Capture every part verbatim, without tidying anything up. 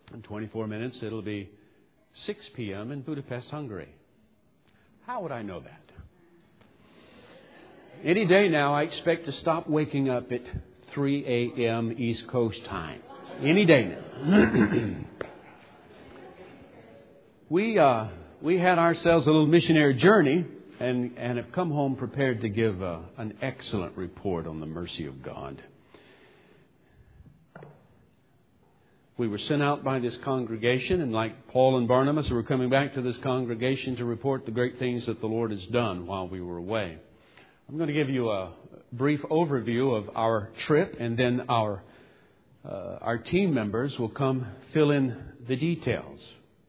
In twenty-four minutes, it'll be six p.m. in Budapest, Hungary. How would I know that? Any day now, I expect to stop waking up at three a.m. East Coast time. Any day now. we uh, we had ourselves a little missionary journey and, and have come home prepared to give uh, an excellent report on the mercy of God. We were sent out by this congregation, and like Paul and Barnabas, we were coming back to this congregation to report the great things that the Lord has done while we were away. I'm going to give you a brief overview of our trip, and then our uh, our team members will come fill in the details.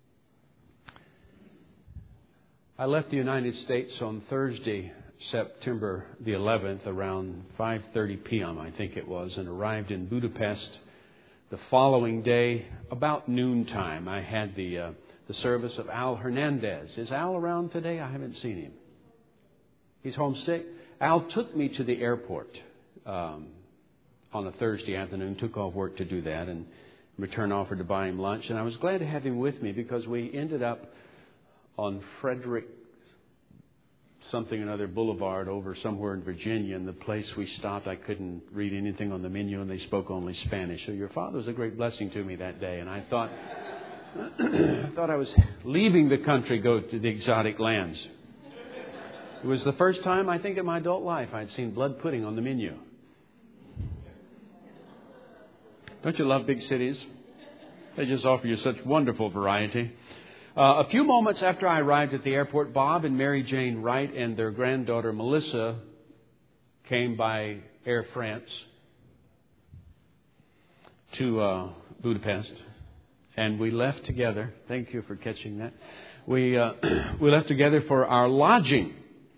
I left the United States on Thursday, September the eleventh, around five thirty p.m., I think it was, and arrived in Budapest the following day, about noontime. I had the uh, the service of Al Hernandez. Is Al around today? I haven't seen him. He's homesick. Al took me to the airport um, on a Thursday afternoon, took off work to do that, and in return offered to buy him lunch. And I was glad to have him with me because we ended up on Frederick something another Boulevard over somewhere in Virginia. And the place we stopped, I couldn't read anything on the menu, and they spoke only Spanish. So your father was a great blessing to me that day. And I thought, I thought I was leaving the country, go to the exotic lands. It was the first time, I think, in my adult life I'd seen blood pudding on the menu. Don't you love big cities? They just offer you such wonderful variety. Uh, a few moments after I arrived at the airport, Bob and Mary Jane Wright and their granddaughter Melissa came by Air France to uh, Budapest, and we left together. Thank you for catching that. We uh, we left together for our lodging.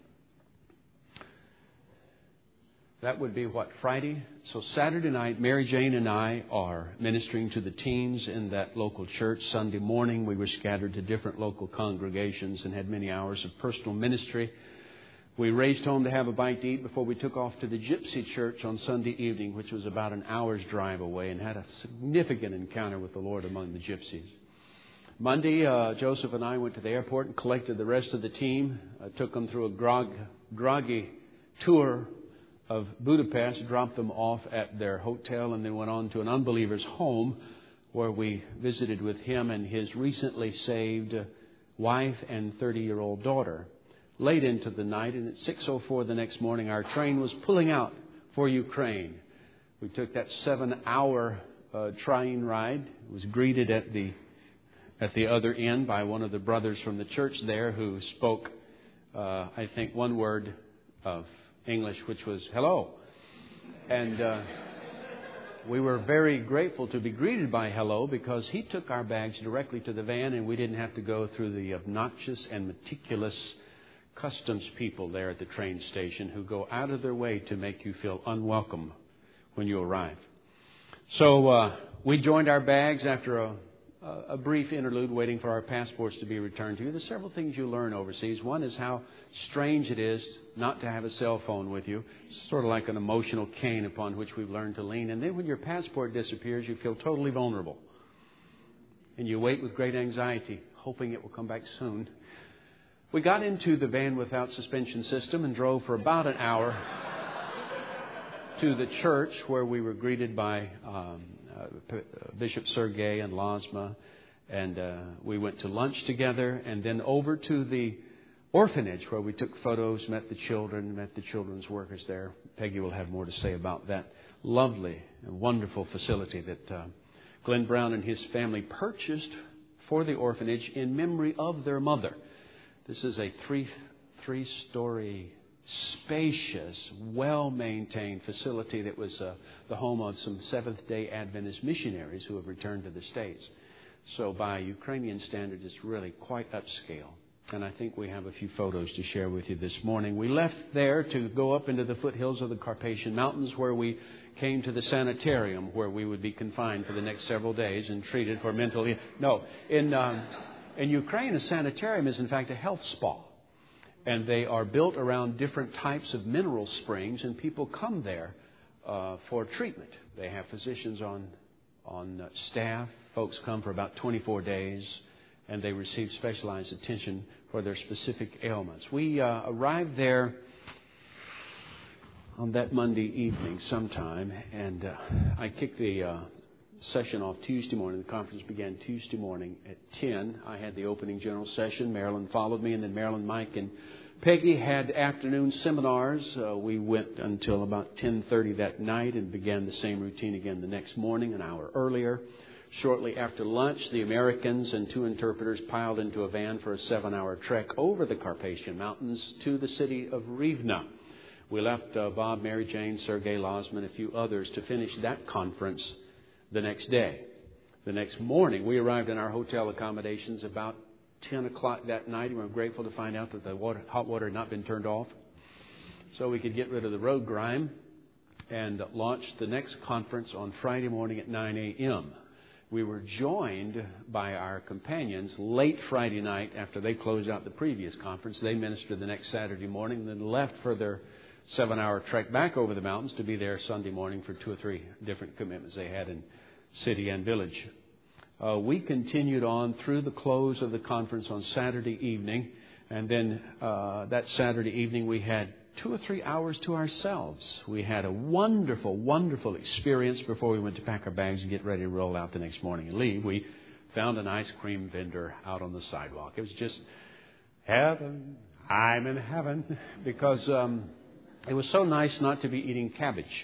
That would be, what, Friday? So Saturday night, Mary Jane and I are ministering to the teens in that local church. Sunday morning, we were scattered to different local congregations and had many hours of personal ministry. We raced home to have a bite to eat before we took off to the Gypsy Church on Sunday evening, which was about an hour's drive away, and had a significant encounter with the Lord among the Gypsies. Monday, uh, Joseph and I went to the airport and collected the rest of the team. I took them through a grog, groggy tour of Budapest, dropped them off at their hotel, and then went on to an unbeliever's home where we visited with him and his recently saved wife and thirty-year-old daughter. Late into the night, and at six oh four the next morning, our train was pulling out for Ukraine. We took that seven-hour uh, train ride. It was greeted at the at the other end by one of the brothers from the church there who spoke, uh, I think, one word of English, which was hello. And uh, we were very grateful to be greeted by hello because he took our bags directly to the van, and we didn't have to go through the obnoxious and meticulous customs people there at the train station who go out of their way to make you feel unwelcome when you arrive. So uh, we joined our bags after a a brief interlude waiting for our passports to be returned to you. There's several things you learn overseas. One is how strange it is not to have a cell phone with you. It's sort of like an emotional cane upon which we've learned to lean. And then when your passport disappears, you feel totally vulnerable. And you wait with great anxiety, hoping it will come back soon. We got into the van without suspension system and drove for about an hour to the church where we were greeted by um, Uh, Bishop Sergei and Lasma, and uh, we went to lunch together, and then over to the orphanage where we took photos, met the children, met the children's workers there. Peggy will have more to say about that lovely and wonderful facility that uh, Glenn Brown and his family purchased for the orphanage in memory of their mother. This is a three three-story spacious, well-maintained facility that was uh, the home of some Seventh-day Adventist missionaries who have returned to the States. So by Ukrainian standards, it's really quite upscale. And I think we have a few photos to share with you this morning. We left there to go up into the foothills of the Carpathian Mountains, where we came to the sanitarium, where we would be confined for the next several days and treated for mental illness. No, in, um, in Ukraine, a sanitarium is in fact a health spa. And they are built around different types of mineral springs, and people come there uh, for treatment. They have physicians on on staff folks come for about twenty-four days, and they receive specialized attention for their specific ailments. We uh, arrived there on that Monday evening sometime, and uh, I kicked the uh, session off Tuesday morning. The conference began Tuesday morning at ten. I had the opening general session. Marilyn followed me, and then Marilyn, Mike, and Peggy had afternoon seminars. Uh, we went until about ten thirty that night and began the same routine again the next morning, an hour earlier. Shortly after lunch, the Americans and two interpreters piled into a van for a seven-hour trek over the Carpathian Mountains to the city of Rivne. We left uh, Bob, Mary Jane, Sergei Lozman, a few others to finish that conference the next day. The next morning, we arrived in our hotel accommodations about ten o'clock that night. We were grateful to find out that the water, hot water had not been turned off, so we could get rid of the road grime and launched the next conference on Friday morning at nine a.m. We were joined by our companions late Friday night after they closed out the previous conference. They ministered the next Saturday morning, then left for their seven-hour trek back over the mountains to be there Sunday morning for two or three different commitments they had in city and village. Uh, we continued on through the close of the conference on Saturday evening, and then uh, that Saturday evening we had two or three hours to ourselves. We had a wonderful, wonderful experience before we went to pack our bags and get ready to roll out the next morning and leave. We found an ice cream vendor out on the sidewalk. It was just heaven. I'm in heaven because um, it was so nice not to be eating cabbage.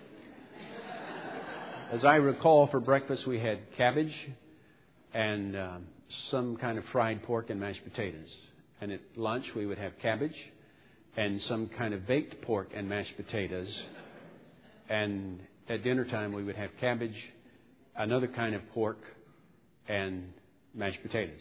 As I recall, for breakfast we had cabbage and um, some kind of fried pork and mashed potatoes. And at lunch we would have cabbage and some kind of baked pork and mashed potatoes. And at dinner time we would have cabbage, another kind of pork, and mashed potatoes.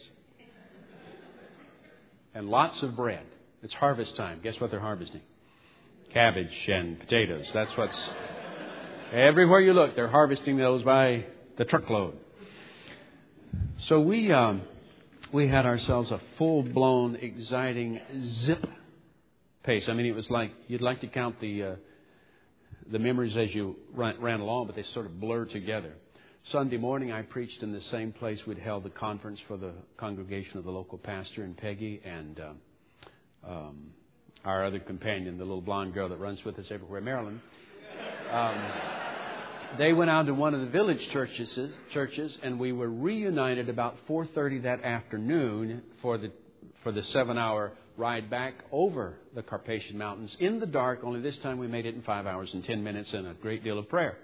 And lots of bread. It's harvest time. Guess what they're harvesting? Cabbage and potatoes. That's what's... Everywhere you look, they're harvesting those by the truckload. So we um, we had ourselves a full-blown, exciting zip pace. I mean, it was like you'd like to count the uh, the memories as you ran, ran along, but they sort of blur together. Sunday morning, I preached in the same place we'd held the conference for the congregation of the local pastor and Peggy and uh, um, our other companion, the little blonde girl that runs with us everywhere, Marilyn. Um, they went out to one of the village churches, churches, and we were reunited about four thirty that afternoon for the for the seven-hour ride back over the Carpathian Mountains in the dark. Only this time we made it in five hours and ten minutes and a great deal of prayer.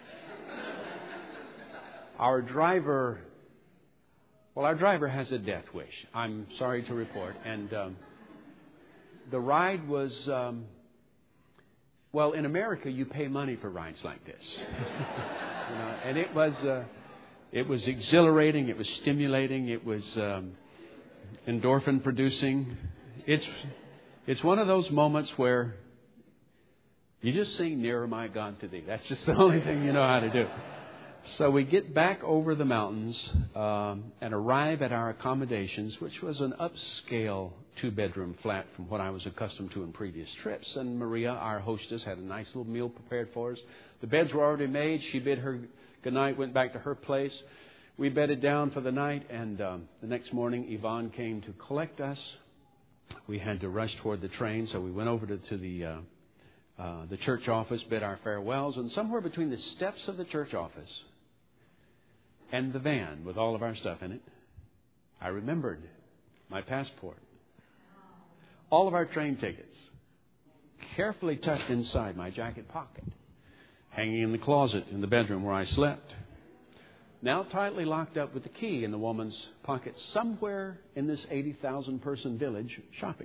Our driver, well, our driver has a death wish, I'm sorry to report, and um, the ride was. Um, Well, in America, you pay money for rides like this, you know, and it was uh, it was exhilarating, it was stimulating, it was um, endorphin producing. It's it's one of those moments where you just sing "Nearer, My God, to Thee." That's just the only thing you know how to do. So we get back over the mountains um, and arrive at our accommodations, which was an upscale two-bedroom flat from what I was accustomed to in previous trips. And Maria, our hostess, had a nice little meal prepared for us. The beds were already made. She bid her goodnight, went back to her place. We bedded down for the night, and um, the next morning, Yvonne came to collect us. We had to rush toward the train, so we went over to, to the uh, uh, the church office, bid our farewells, and somewhere between the steps of the church office and the van with all of our stuff in it, I remembered my passport, all of our train tickets, carefully tucked inside my jacket pocket, hanging in the closet in the bedroom where I slept, now tightly locked up with the key in the woman's pocket somewhere in this eighty thousand person village shopping.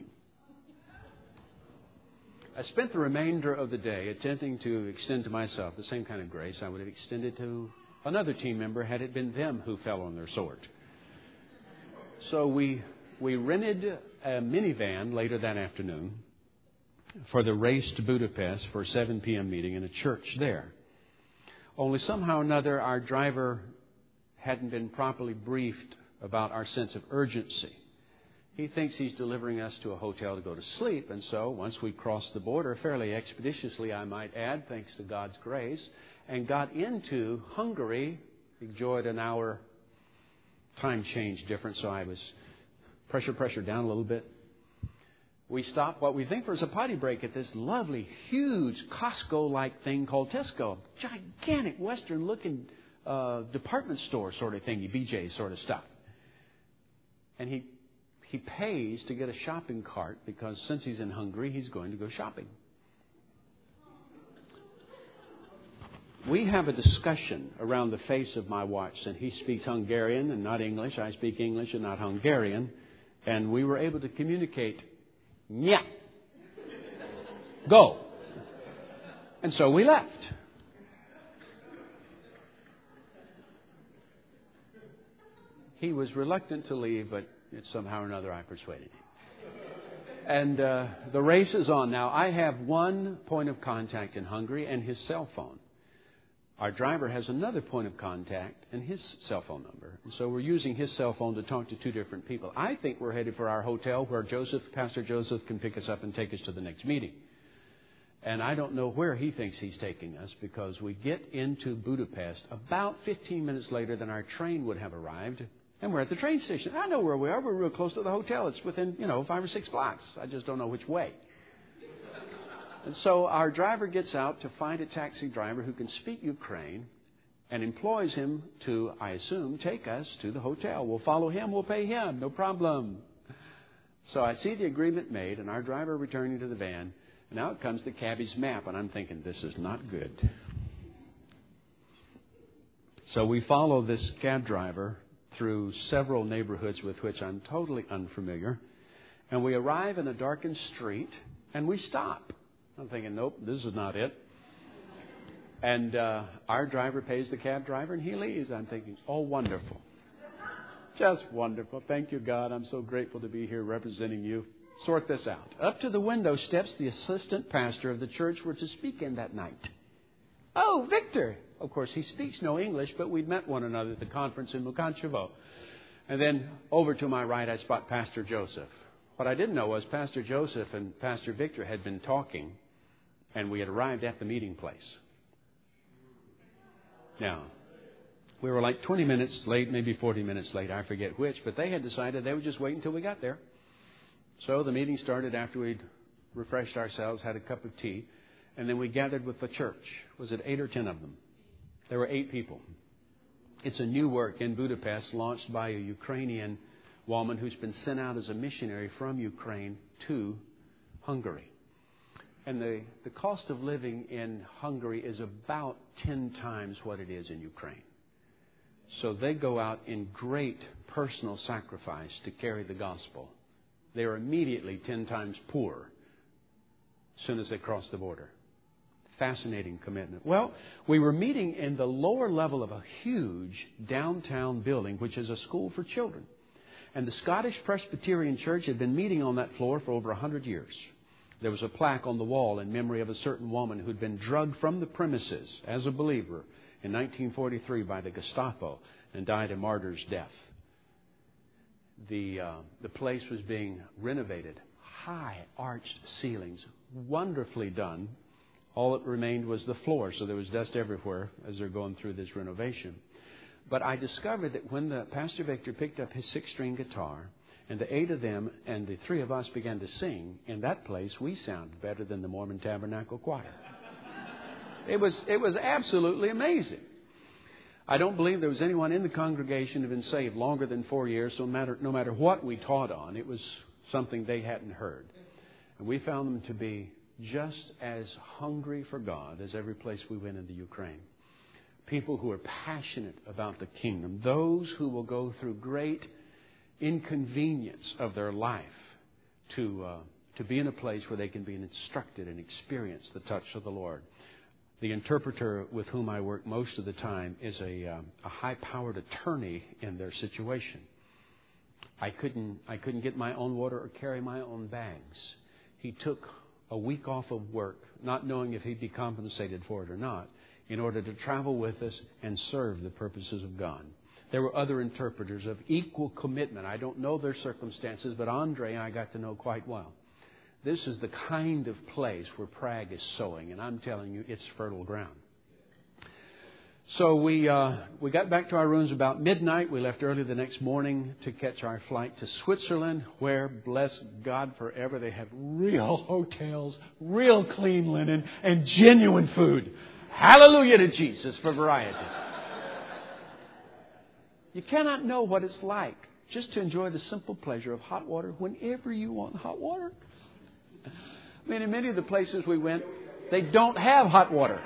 I spent the remainder of the day attempting to extend to myself the same kind of grace I would have extended to another team member had it been them who fell on their sword. So we we rented a minivan later that afternoon for the race to Budapest for a seven p.m. meeting in a church there. Only somehow or another our driver hadn't been properly briefed about our sense of urgency. He thinks he's delivering us to a hotel to go to sleep, and so once we crossed the border, fairly expeditiously I might add, thanks to God's grace, and got into Hungary, enjoyed an hour time changed different, so I was pressure, pressure down a little bit. We stopped what we think was a potty break at this lovely, huge Costco-like thing called Tesco. Gigantic Western-looking uh, department store sort of thingy, B J sort of stuff. And he he pays to get a shopping cart because since he's in Hungary, he's going to go shopping. We have a discussion around the face of my watch, and he speaks Hungarian and not English. I speak English and not Hungarian. And we were able to communicate, "Nya, go." And so we left. He was reluctant to leave, but somehow or another I persuaded him. And uh, the race is on. Now, I have one point of contact in Hungary and his cell phone. Our driver has another point of contact and his cell phone number. And so we're using his cell phone to talk to two different people. I think we're headed for our hotel where Joseph, Pastor Joseph can pick us up and take us to the next meeting. And I don't know where he thinks he's taking us because we get into Budapest about fifteen minutes later than our train would have arrived. And we're at the train station. I know where we are. We're real close to the hotel. It's within, you know, five or six blocks. I just don't know which way. And so our driver gets out to find a taxi driver who can speak Ukraine and employs him to, I assume, take us to the hotel. We'll follow him. We'll pay him. No problem. So I see the agreement made and our driver returning to the van. And out comes the cabbie's map. And I'm thinking, this is not good. So we follow this cab driver through several neighborhoods with which I'm totally unfamiliar. And we arrive in a darkened street and we stop. I'm thinking, nope, this is not it. And uh, our driver pays the cab driver and he leaves. I'm thinking, oh, wonderful. Just wonderful. Thank you, God. I'm so grateful to be here representing you. Sort this out. Up to the window steps the assistant pastor of the church we're to speak in that night. Oh, Victor. Of course, he speaks no English, but we'd met one another at the conference in Mukanchevo. And then over to my right, I spot Pastor Joseph. What I didn't know was Pastor Joseph and Pastor Victor had been talking, and we had arrived at the meeting place. Now, we were like twenty minutes late, maybe forty minutes late, I forget which, but they had decided they would just wait until we got there. So the meeting started after we'd refreshed ourselves, had a cup of tea, and then we gathered with the church. Was it eight or ten of them? There were eight people. It's a new work in Budapest launched by a Ukrainian woman who's been sent out as a missionary from Ukraine to Hungary. And the, the cost of living in Hungary is about ten times what it is in Ukraine. So they go out in great personal sacrifice to carry the gospel. They are immediately ten times poorer as soon as they cross the border. Fascinating commitment. Well, we were meeting in the lower level of a huge downtown building, which is a school for children. And the Scottish Presbyterian Church had been meeting on that floor for over one hundred years. There was a plaque on the wall in memory of a certain woman who'd been drugged from the premises as a believer in nineteen forty-three by the Gestapo and died a martyr's death. The, uh, the place was being renovated. High arched ceilings, wonderfully done. All that remained was the floor, so there was dust everywhere as they're going through this renovation. But I discovered that when the Pastor Victor picked up his six-string guitar, and the eight of them and the three of us began to sing, in that place we sounded better than the Mormon Tabernacle Choir. It was it was absolutely amazing. I don't believe there was anyone in the congregation who had been saved longer than four years, so no matter, no matter what we taught on, it was something they hadn't heard. And we found them to be just as hungry for God as every place we went in the Ukraine. People who are passionate about the kingdom. Those who will go through great inconvenience of their life to uh, to be in a place where they can be instructed and experience the touch of the Lord. The interpreter with whom I work most of the time is a, um, a high-powered attorney in their situation. I couldn't I couldn't get my own water or carry my own bags. He took a week off of work, not knowing if he'd be compensated for it or not, in order to travel with us and serve the purposes of God. There were other interpreters of equal commitment. I don't know their circumstances, but Andre I got to know quite well. This is the kind of place where Prague is sowing, and I'm telling you, it's fertile ground. So we uh, we got back to our rooms about midnight. We left early the next morning to catch our flight to Switzerland, where, bless God forever, they have real hotels, real clean linen, and genuine food. Hallelujah to Jesus for variety. You cannot know what it's like just to enjoy the simple pleasure of hot water whenever you want hot water. I mean, in many of the places we went, they don't have hot water.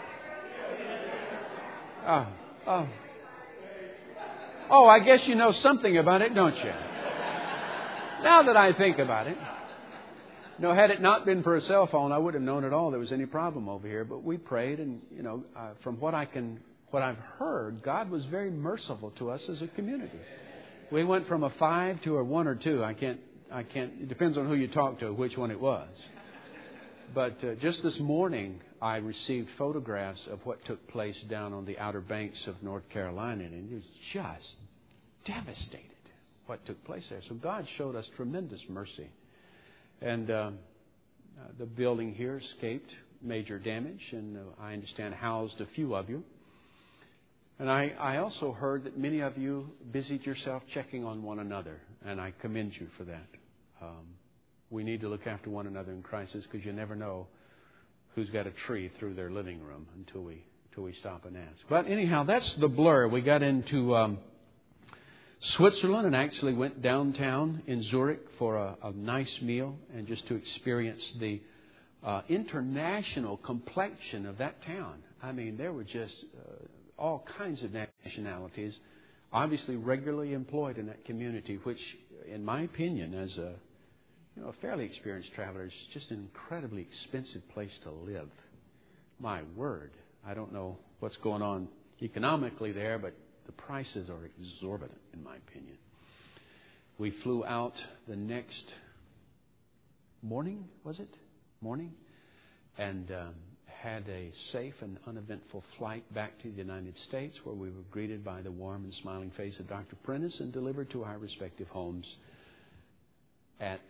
Oh, oh. Oh, I guess you know something about it, don't you? Now that I think about it. No, had it not been for a cell phone, I wouldn't have known at all there was any problem over here. But we prayed, and, you know, uh, from what I can, what I've heard, God was very merciful to us as a community. We went from a five to a one or two. I can't, I can't, it depends on who you talk to, which one it was. But uh, just this morning, I received photographs of what took place down on the Outer Banks of North Carolina, and it was just devastated what took place there. So God showed us tremendous mercy. And uh, uh, the building here escaped major damage, and uh, I understand housed a few of you. And I, I also heard that many of you busied yourself checking on one another, and I commend you for that. Um, we need to look after one another in crisis, because you never know who's got a tree through their living room until we until we stop and ask. But anyhow, that's the blur. We got into um, Switzerland and actually went downtown in Zurich for a, a nice meal and just to experience the uh, international complexion of that town. I mean, there were just uh, all kinds of nationalities, obviously regularly employed in that community, which, in my opinion, as a you know, a fairly experienced traveler, is just an incredibly expensive place to live. My word, I don't know what's going on economically there, but the prices are exorbitant, in my opinion. We flew out the next morning, was it? Morning? And um, had a safe and uneventful flight back to the United States, where we were greeted by the warm and smiling face of Doctor Prentice and delivered to our respective homes at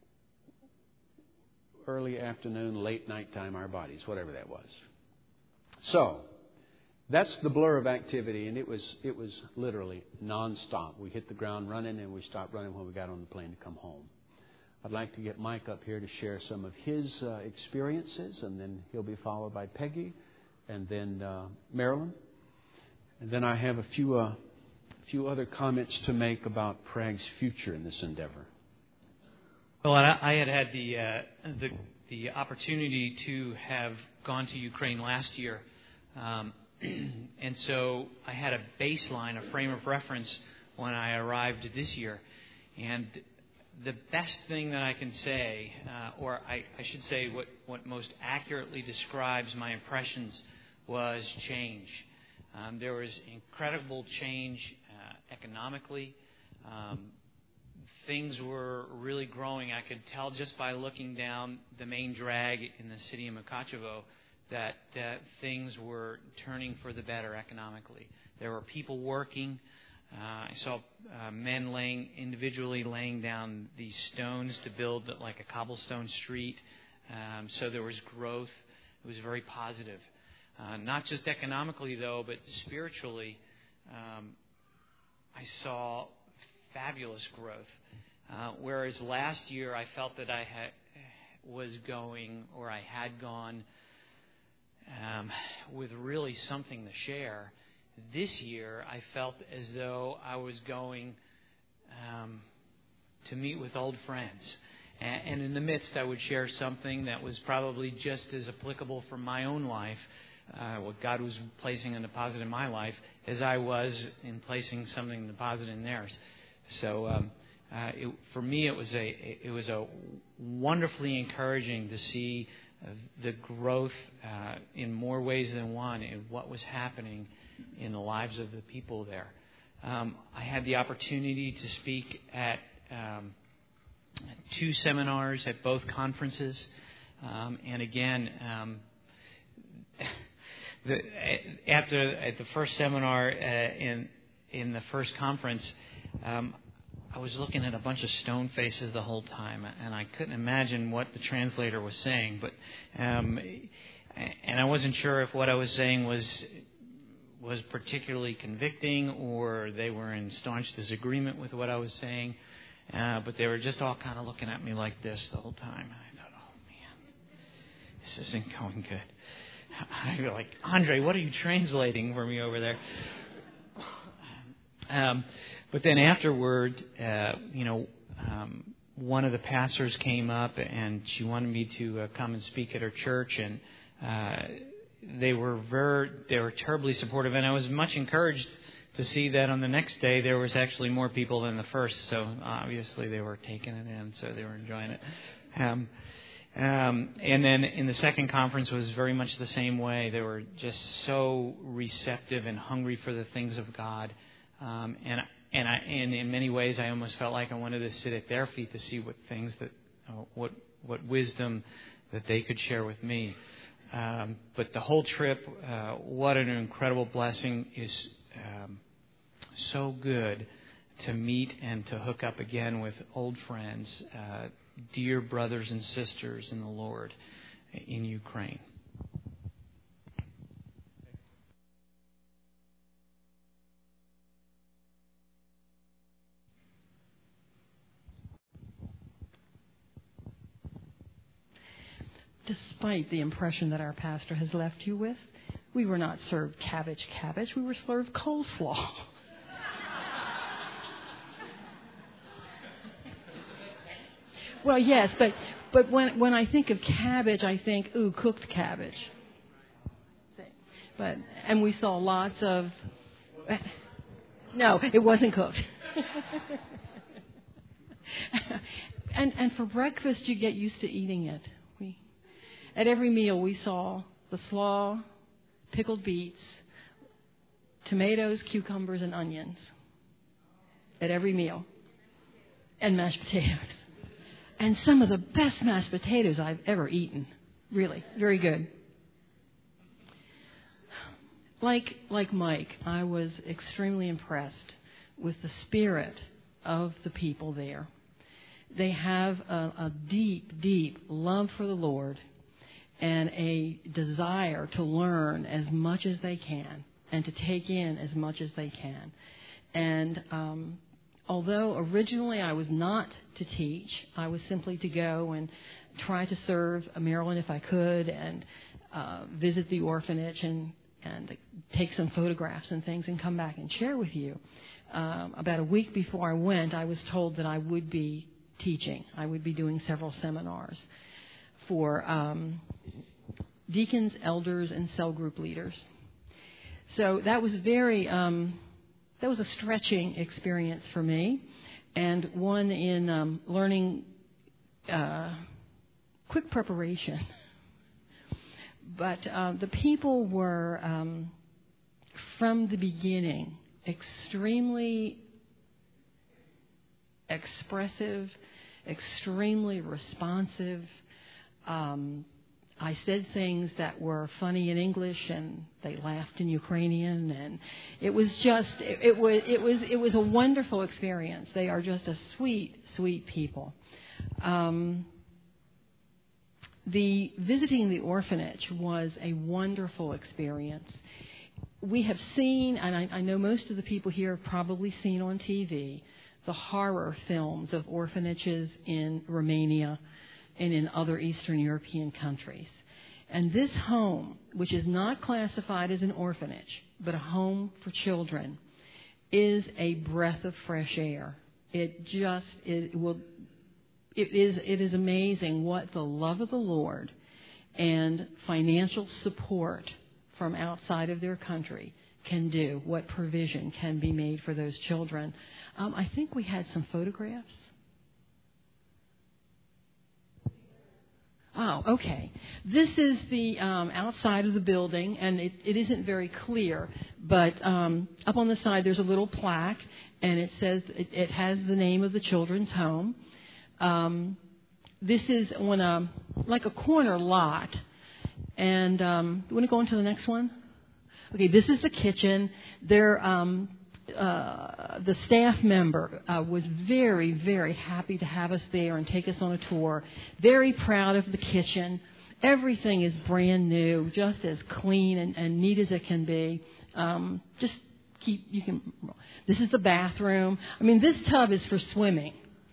early afternoon, late nighttime, our bodies, whatever that was. So, that's the blur of activity, and it was it was literally nonstop. We hit the ground running, and we stopped running when we got on the plane to come home. I'd like to get Mike up here to share some of his uh, experiences, and then he'll be followed by Peggy, and then uh, Marilyn. And then I have a few, uh, few other comments to make about Prague's future in this endeavor. Well, I, I had had the, uh, the the opportunity to have gone to Ukraine last year, um, and so I had a baseline, a frame of reference when I arrived this year. And the best thing that I can say, uh, or I, I should say what, what most accurately describes my impressions, was change. Um, there was incredible change uh, economically. Um, Things were really growing. I could tell just by looking down the main drag in the city of Mukachevo that uh, things were turning for the better economically. There were people working. Uh, I saw uh, men laying individually laying down these stones to build like a cobblestone street. Um, so there was growth. It was very positive. Uh, not just economically, though, but spiritually. Um, I saw fabulous growth. Uh, whereas last year I felt that I had, was going, or I had gone, um, with really something to share. This year I felt as though I was going um, to meet with old friends. And, and in the midst I would share something that was probably just as applicable for my own life, uh, what God was placing in deposit in my life, as I was in placing something in deposit in theirs. So um, uh, it, for me, it was a it was a wonderfully encouraging to see uh, the growth uh, in more ways than one in what was happening in the lives of the people there. Um, I had the opportunity to speak at um, two seminars at both conferences, um, and again, um, the, after at the first seminar uh, in in the first conference. Um, I was looking at a bunch of stone faces the whole time, and I couldn't imagine what the translator was saying. But um, and I wasn't sure if what I was saying was was particularly convicting, or they were in staunch disagreement with what I was saying. Uh, but they were just all kind of looking at me like this the whole time. And I thought, oh, man, this isn't going good. I go like, Andre, what are you translating for me over there? Um, but then afterward, uh, you know, um, one of the pastors came up and she wanted me to uh, come and speak at her church, and uh, they were very, they were terribly supportive, and I was much encouraged to see that on the next day there was actually more people than the first. So obviously they were taking it in, so they were enjoying it. Um, um, and then in the second conference was very much the same way. They were just so receptive and hungry for the things of God. Um, and and I and in many ways I almost felt like I wanted to sit at their feet to see what things that uh, what what wisdom that they could share with me. Um, but the whole trip, uh, what an incredible blessing! Is um, so good to meet and to hook up again with old friends, uh, dear brothers and sisters in the Lord in Ukraine. Despite the impression that our pastor has left you with, we were not served cabbage cabbage. We were served coleslaw. Well, yes, but but when when I think of cabbage, I think, ooh, cooked cabbage. But and we saw lots of. No, it wasn't cooked. and and for breakfast, you get used to eating it. We at every meal we saw the slaw, pickled beets, tomatoes, cucumbers, and onions. At every meal, and mashed potatoes. And some of the best mashed potatoes I've ever eaten. Really, very good. Like like Mike, I was extremely impressed with the spirit of the people there. They have a, a deep, deep love for the Lord and a desire to learn as much as they can and to take in as much as they can. And um, although originally I was not to teach, I was simply to go and try to serve Maryland if I could, and uh, visit the orphanage and, and take some photographs and things and come back and share with you. Um, about a week before I went, I was told that I would be teaching. I would be doing several seminars for um, deacons, elders, and cell group leaders. So that was very... Um, That was a stretching experience for me, and one in um, learning uh, quick preparation. But uh, the people were, um, from the beginning, extremely expressive, extremely responsive. Um, I said things that were funny in English, and they laughed in Ukrainian, and it was just it, it was it was it was a wonderful experience. They are just a sweet, sweet people. Um, the visiting the orphanage was a wonderful experience. We have seen, and I, I know most of the people here have probably seen on T V, the horror films of orphanages in Romania and in other Eastern European countries. And this home, which is not classified as an orphanage, but a home for children, is a breath of fresh air. It just it will. It is it is amazing what the love of the Lord and financial support from outside of their country can do. What provision can be made for those children? Um, I think we had some photographs. Oh, okay. This is the um, outside of the building, and it, it isn't very clear, but um, up on the side there's a little plaque, and it says it, it has the name of the children's home. Um, this is on a like a corner lot, and um, you want to go on to the next one? Okay, this is the kitchen. There. Um, Uh, the staff member uh, was very, very happy to have us there and take us on a tour. Very proud of the kitchen. Everything is brand new, just as clean and, and neat as it can be. Um, just keep, you can, this is the bathroom. I mean, this tub is for swimming.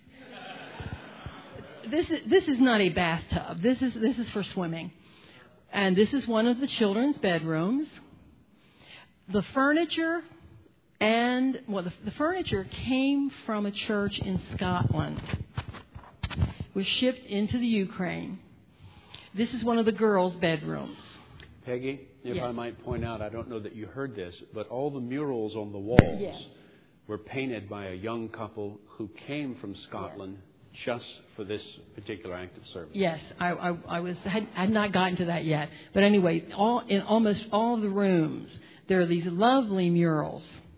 This is, this is not a bathtub. This is, this is for swimming. And this is one of the children's bedrooms. The furniture and, well, the, the furniture came from a church in Scotland. It was shipped into the Ukraine. This is one of the girls' bedrooms. Peggy, if yes. I might point out, I don't know that you heard this, but all the murals on the walls yes. were painted by a young couple who came from Scotland yes. just for this particular act of service. Yes, I, I, I was had, had not gotten to that yet. But anyway, all, in almost all of the rooms, there are these lovely murals.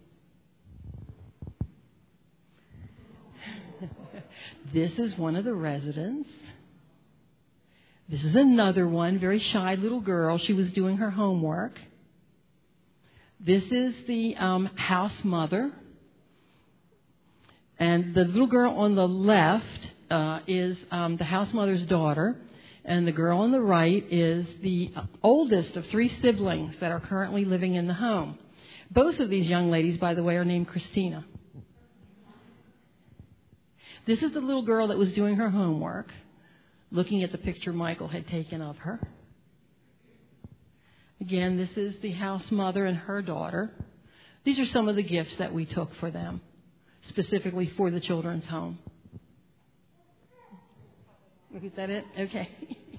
This is one of the residents. This is another one, very shy little girl. She was doing her homework. This is the um, house mother. And the little girl on the left uh, is um, the house mother's daughter. And the girl on the right is the oldest of three siblings that are currently living in the home. Both of these young ladies, by the way, are named Christina. This is the little girl that was doing her homework, looking at the picture Michael had taken of her. Again, this is the house mother and her daughter. These are some of the gifts that we took for them, specifically for the children's home. Is that it? Okay.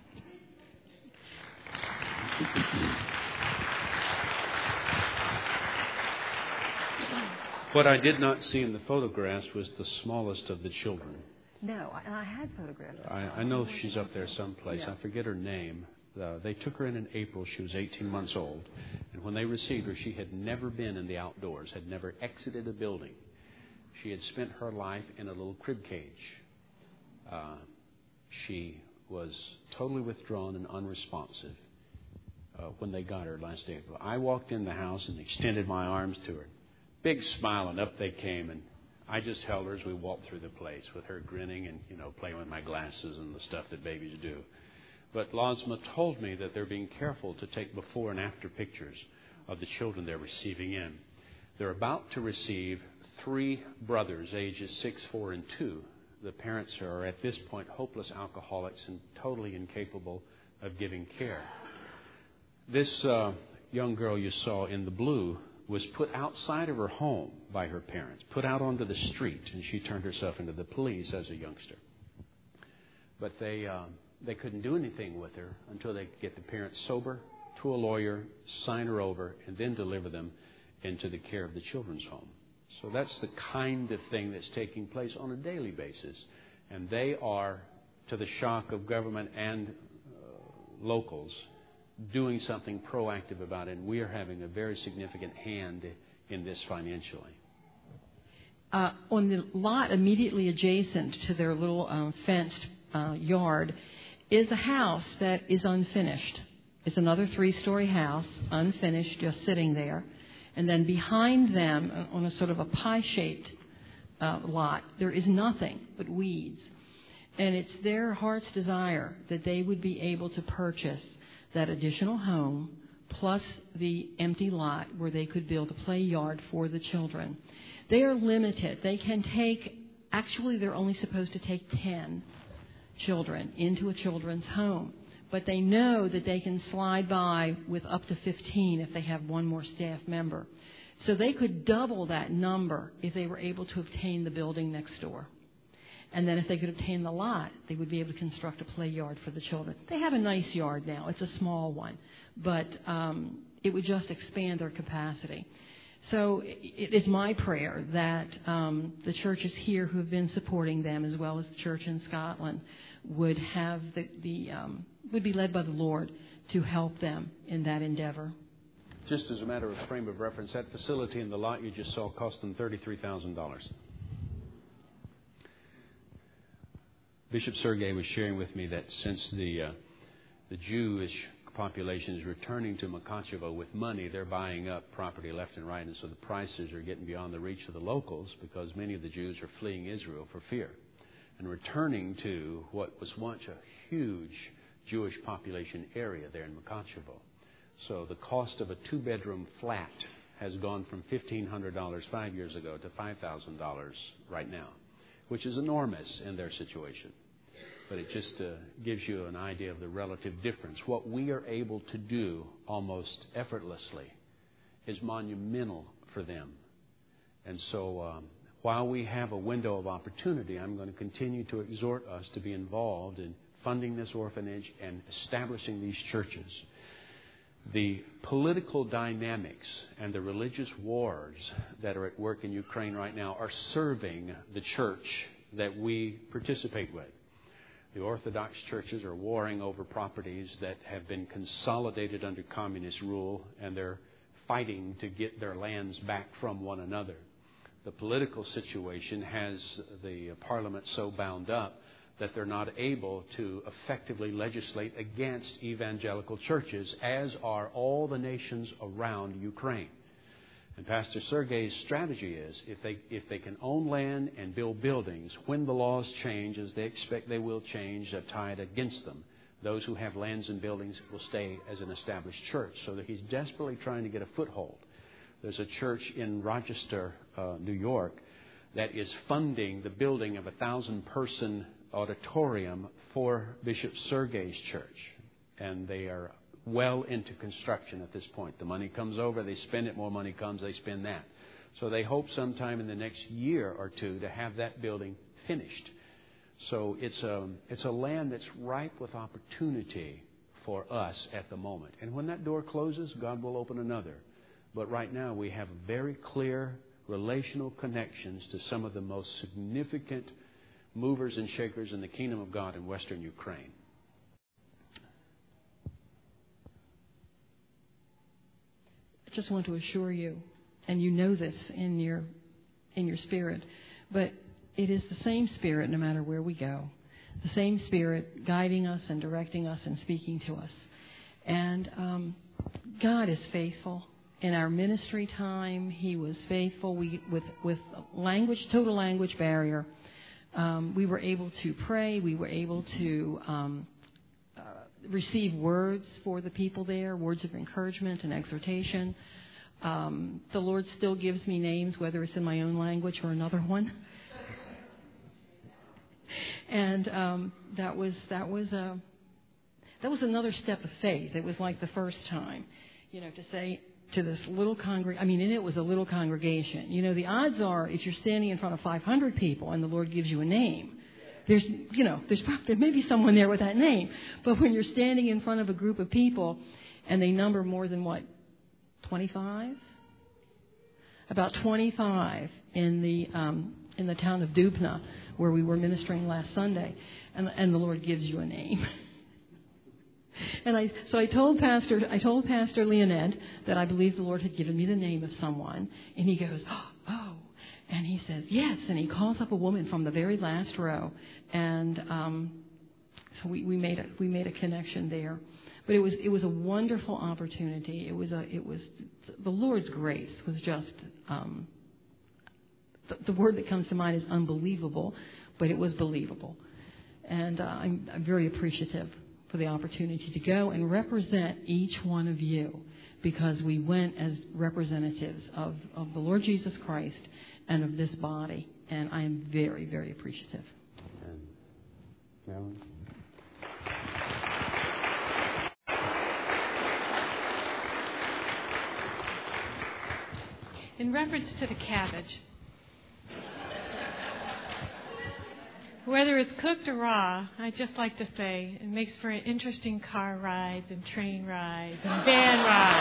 What I did not see in the photographs was the smallest of the children. No, and I had photographs. I, I know she's up there someplace. Yeah. I forget her name. Uh, they took her in in April. She was eighteen months old. And when they received her, she had never been in the outdoors, had never exited a building. She had spent her life in a little crib cage. Uh, she was totally withdrawn and unresponsive uh, when they got her last April. I walked in the house and extended my arms to her. Big smile, and up they came, and I just held her as we walked through the place with her grinning and, you know, playing with my glasses and the stuff that babies do. But Lozma told me that they're being careful to take before and after pictures of the children they're receiving in. They're about to receive three brothers, ages six, four, and two. The parents are at this point hopeless alcoholics and totally incapable of giving care. This uh, young girl you saw in the blue was put outside of her home by her parents, put out onto the street, and she turned herself into the police as a youngster. But they uh, they couldn't do anything with her until they could get the parents sober, to a lawyer, sign her over, and then deliver them into the care of the children's home. So that's the kind of thing that's taking place on a daily basis. And they are, to the shock of government and uh, locals, doing something proactive about it, and we are having a very significant hand in this financially. Uh, on the lot immediately adjacent to their little um, fenced uh, yard is a house that is unfinished. It's another three-story house, unfinished, just sitting there. And then behind them, on a sort of a pie-shaped uh, lot, there is nothing but weeds. And it's their heart's desire that they would be able to purchase that additional home, plus the empty lot where they could build a play yard for the children. They are limited. They can take, actually they're only supposed to take ten children into a children's home. But they know that they can slide by with up to fifteen if they have one more staff member. So they could double that number if they were able to obtain the building next door. And then if they could obtain the lot, they would be able to construct a play yard for the children. They have a nice yard now. It's a small one. But um, it would just expand their capacity. So it is my prayer that um, the churches here who have been supporting them, as well as the church in Scotland, would have the, the um, would be led by the Lord to help them in that endeavor. Just as a matter of frame of reference, that facility in the lot you just saw cost them thirty-three thousand dollars. Bishop Sergei was sharing with me that since the uh, the Jewish population is returning to Mukachevo with money, they're buying up property left and right, and so the prices are getting beyond the reach of the locals because many of the Jews are fleeing Israel for fear and returning to what was once a huge Jewish population area there in Mukachevo. So the cost of a two-bedroom flat has gone from fifteen hundred dollars five years ago to five thousand dollars right now, which is enormous in their situation. But it just uh, gives you an idea of the relative difference. What we are able to do almost effortlessly is monumental for them. And so um, while we have a window of opportunity, I'm going to continue to exhort us to be involved in funding this orphanage and establishing these churches. The political dynamics and the religious wars that are at work in Ukraine right now are serving the church that we participate with. The Orthodox churches are warring over properties that have been consolidated under communist rule, and they're fighting to get their lands back from one another. The political situation has the parliament so bound up that they're not able to effectively legislate against evangelical churches, as are all the nations around Ukraine. And Pastor Sergei's strategy is, if they if they can own land and build buildings, when the laws change, as they expect they will change, a tide against them, those who have lands and buildings will stay as an established church. So that he's desperately trying to get a foothold. There's a church in Rochester, uh, New York, that is funding the building of a thousand-person auditorium for Bishop Sergei's church. And they are well into construction at this point. The money comes over, they spend it, more money comes, they spend that. So they hope sometime in the next year or two to have that building finished. So it's a, it's a land that's ripe with opportunity for us at the moment. And when that door closes, God will open another. But right now we have very clear relational connections to some of the most significant movers and shakers in the kingdom of God in Western Ukraine. I just want to assure you, and you know this in your in your spirit, but it is the same Spirit no matter where we go. The same Spirit guiding us and directing us and speaking to us. And um, God is faithful. In our ministry time, He was faithful. We with with language, total language barrier. Um, we were able to pray. We were able to um, uh, receive words for the people there, words of encouragement and exhortation. Um, the Lord still gives me names, whether it's in my own language or another one. And um, that was that was a that was another step of faith. It was like the first time, you know, to say to this little congregation. I mean, and it was a little congregation. You know, the odds are, if you're standing in front of five hundred people and the Lord gives you a name, there's, you know, there's probably, there may be someone there with that name. But when you're standing in front of a group of people and they number more than what, twenty-five? About twenty-five in the um, in the town of Dubna, where we were ministering last Sunday, and and the Lord gives you a name. And I, so I told Pastor, I told Pastor Leonid that I believed the Lord had given me the name of someone, and he goes, oh, and he says yes, and he calls up a woman from the very last row, and um, so we, we made a we made a connection there. But it was it was a wonderful opportunity. It was a it was the Lord's grace was just um, the, the word that comes to mind is unbelievable, but it was believable, and uh, I'm, I'm very appreciative for the opportunity to go and represent each one of you, because we went as representatives of, of the Lord Jesus Christ and of this body. And I am very, very appreciative. And Marilyn? In reference to the cabbage, whether it's cooked or raw, I just like to say it makes for interesting car rides and train rides and van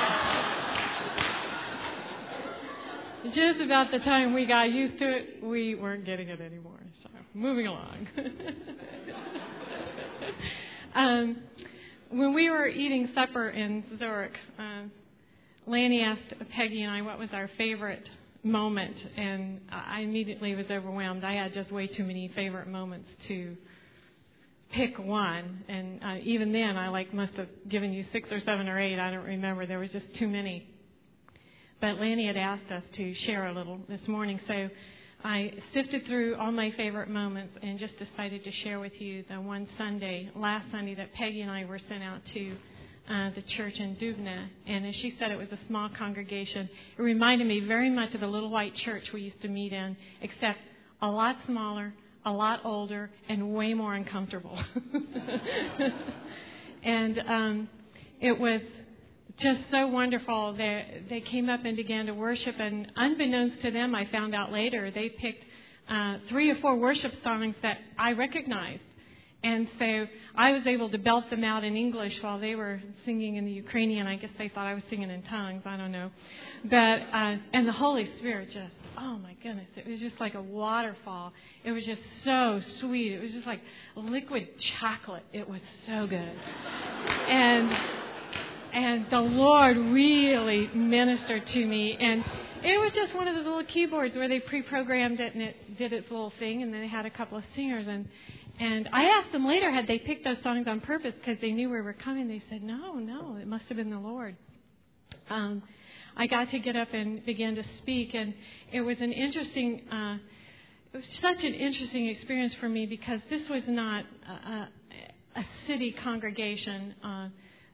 rides. Just about the time we got used to it, we weren't getting it anymore. So, moving along. um, when we were eating supper in Zurich, uh, Lanny asked Peggy and I what was our favorite moment, and I immediately was overwhelmed. I had just way too many favorite moments to pick one, and uh, even then I like must have given you six or seven or eight. I don't remember. There was just too many. But Lanny had asked us to share a little this morning, so I sifted through all my favorite moments and just decided to share with you the one Sunday, last Sunday, that Peggy and I were sent out to uh, the church in Dubna. And as she said, it was a small congregation. It reminded me very much of the little white church we used to meet in, except a lot smaller, a lot older, and way more uncomfortable. And um, it was just so wonderful. They, they came up and began to worship, and unbeknownst to them, I found out later, they picked uh, three or four worship songs that I recognized. And so I was able to belt them out in English while they were singing in the Ukrainian. I guess they thought I was singing in tongues. I don't know. But uh, and the Holy Spirit just, oh my goodness, it was just like a waterfall. It was just so sweet. It was just like liquid chocolate. It was so good. And and the Lord really ministered to me. And it was just one of those little keyboards where they pre-programmed it and it did its little thing. And then they had a couple of singers. And And I asked them later, had they picked those songs on purpose because they knew we were coming? They said, no, no, it must have been the Lord. Um, I got to get up and begin to speak, and it was an interesting, uh, it was such an interesting experience for me because this was not a, a, a city congregation. Uh,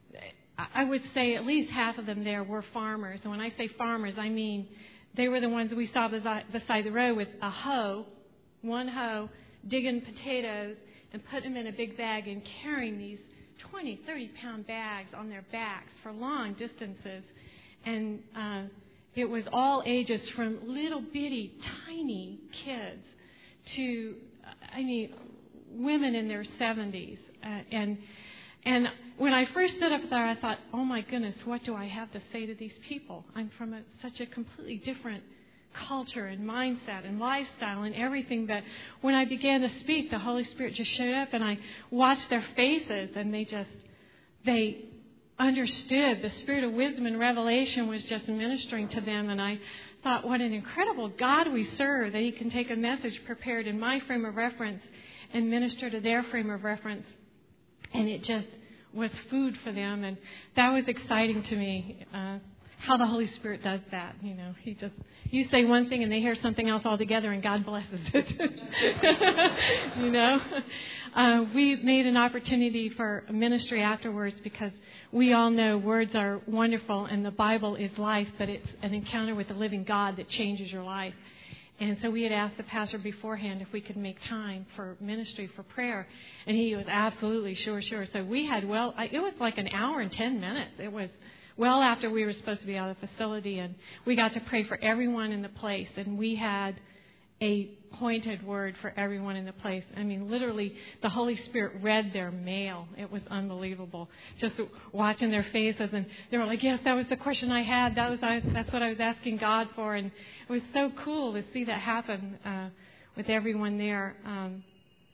I would say at least half of them there were farmers. And when I say farmers, I mean they were the ones we saw beside, beside the road with a hoe, one hoe, digging potatoes and putting them in a big bag and carrying these twenty, thirty pound bags on their backs for long distances. And uh, it was all ages from little bitty, tiny kids to, I mean, women in their seventies. Uh, and and when I first stood up there, I thought, oh my goodness, what do I have to say to these people? I'm from a, such a completely different culture and mindset and lifestyle and everything, that when I began to speak, the Holy Spirit just showed up, and I watched their faces, and they just, they understood. The Spirit of wisdom and revelation was just ministering to them, and I thought, what an incredible God we serve, that He can take a message prepared in my frame of reference and minister to their frame of reference. And it just was food for them, and that was exciting to me. Uh, how the Holy Spirit does that, you know. He just, you say one thing and they hear something else altogether, and God blesses it. You know. Uh, we made an opportunity for ministry afterwards because we all know words are wonderful and the Bible is life, but it's an encounter with the living God that changes your life. And so we had asked the pastor beforehand if we could make time for ministry, for prayer. And he was absolutely sure, sure. So we had, well, it was like an hour and ten minutes. It was well after we were supposed to be out of the facility. And we got to pray for everyone in the place. And we had a pointed word for everyone in the place. I mean, literally, the Holy Spirit read their mail. It was unbelievable. Just watching their faces, and they were like, "Yes, that was the question I had. That was I, that's what I was asking God for." And it was so cool to see that happen uh, with everyone there. Um,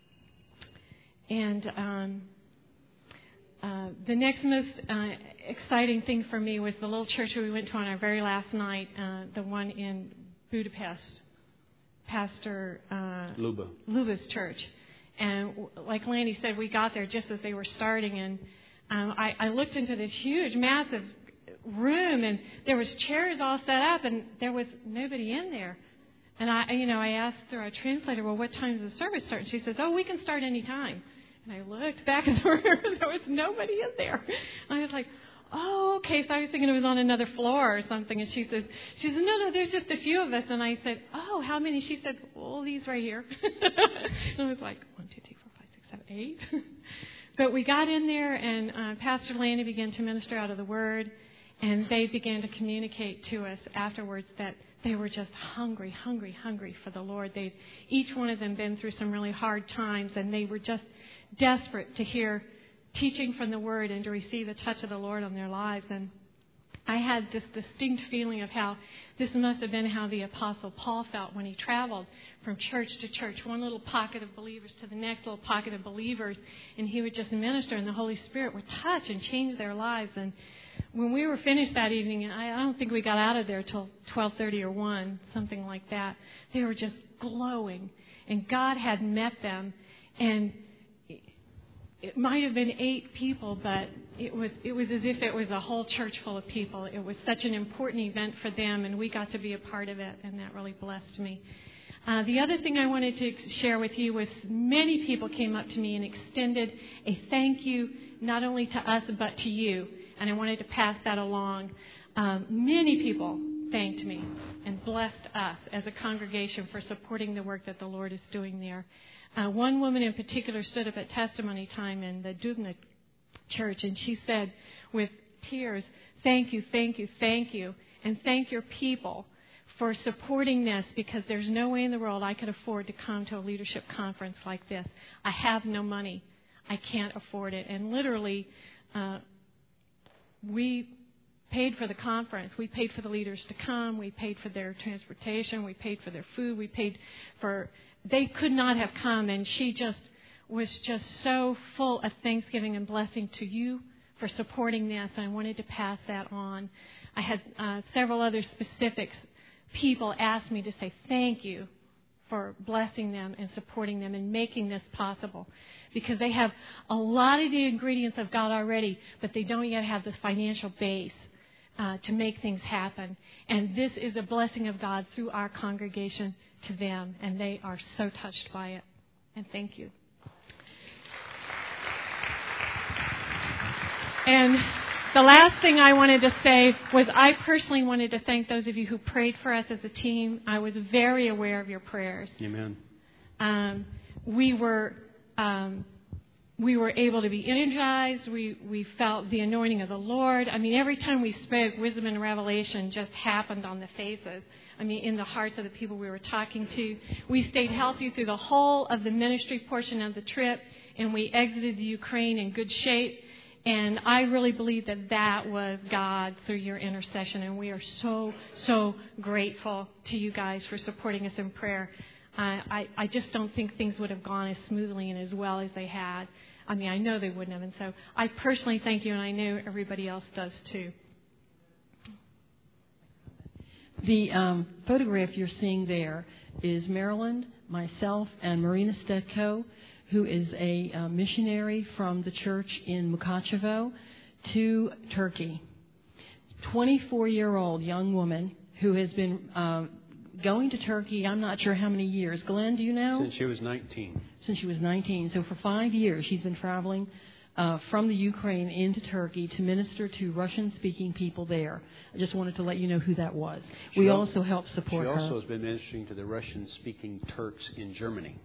and um, uh, the next most uh, exciting thing for me was the little church we went to on our very last night, uh, the one in Budapest. Pastor uh, Luba. Luba's church. And like Landy said, we got there just as they were starting. And um, I, I looked into this huge, massive room, and there was chairs all set up, and there was nobody in there. And I, you know, I asked through our translator, well, what time does the service start? And she says, oh, we can start any time. And I looked back in the room, and there was nobody in there. And I was like, oh, okay. So I was thinking it was on another floor or something. And she says, she said, no, no, there's just a few of us. And I said, oh, how many? She said, well, these right here. And I was like, one, two, three, four, five, six, seven, eight. But we got in there, and uh, Pastor Landy began to minister out of the Word. And they began to communicate to us afterwards that they were just hungry, hungry, hungry for the Lord. They'd each one of them been through some really hard times, and they were just desperate to hear teaching from the Word and to receive the touch of the Lord on their lives. And I had this distinct feeling of how this must have been how the Apostle Paul felt when he traveled from church to church, one little pocket of believers to the next little pocket of believers, and he would just minister, and the Holy Spirit would touch and change their lives. And when we were finished that evening, and I don't think we got out of there till twelve thirty or one, something like that, they were just glowing, and God had met them. And it might have been eight people, but it was it was as if it was a whole church full of people. It was such an important event for them, and we got to be a part of it, and that really blessed me. Uh, the other thing I wanted to share with you was many people came up to me and extended a thank you, not only to us, but to you. and I wanted to pass that along. Um, many people thanked me and blessed us as a congregation for supporting the work that the Lord is doing there. Uh, one woman in particular stood up at testimony time in the Dubna church, and she said with tears, "Thank you, thank you, thank you, and thank your people for supporting this, because there's no way in the world I could afford to come to a leadership conference like this. I have no money. I can't afford it." And literally, uh, we paid for the conference. We paid for the leaders to come. We paid for their transportation. We paid for their food. We paid for... They could not have come, and she just was just so full of thanksgiving and blessing to you for supporting this, and I wanted to pass that on. I had uh, several other specifics. People asked me to say thank you for blessing them and supporting them and making this possible, because they have a lot of the ingredients of God already, but they don't yet have the financial base uh, to make things happen. And this is a blessing of God through our congregation to them, and they are so touched by it. And thank you. And the last thing I wanted to say was I personally wanted to thank those of you who prayed for us as a team. I was very aware of your prayers. Amen. Um, we were um, we were able to be energized. We we felt the anointing of the Lord. I mean, every time we spoke, wisdom and revelation just happened on the faces. I mean, in the hearts of the people we were talking to. We stayed healthy through the whole of the ministry portion of the trip, and we exited the Ukraine in good shape. And I really believe that that was God through your intercession. And we are so, so grateful to you guys for supporting us in prayer. Uh, I, I just don't think things would have gone as smoothly and as well as they had. I mean, I know they wouldn't have. And so I personally thank you, and I know everybody else does too. The um, photograph you're seeing there is Marilyn, myself, and Marina Stetko, who is a uh, missionary from the church in Mukachevo to Turkey. twenty-four-year-old young woman who has been uh, going to Turkey, I'm not sure how many years. Glenn, do you know? Since she was nineteen. Since she was nineteen. So for five years she's been traveling uh, from the Ukraine into Turkey to minister to Russian-speaking people there. I just wanted to let you know who that was. She we al- also help support her. her. She also has been ministering to the Russian-speaking Turks in Germany.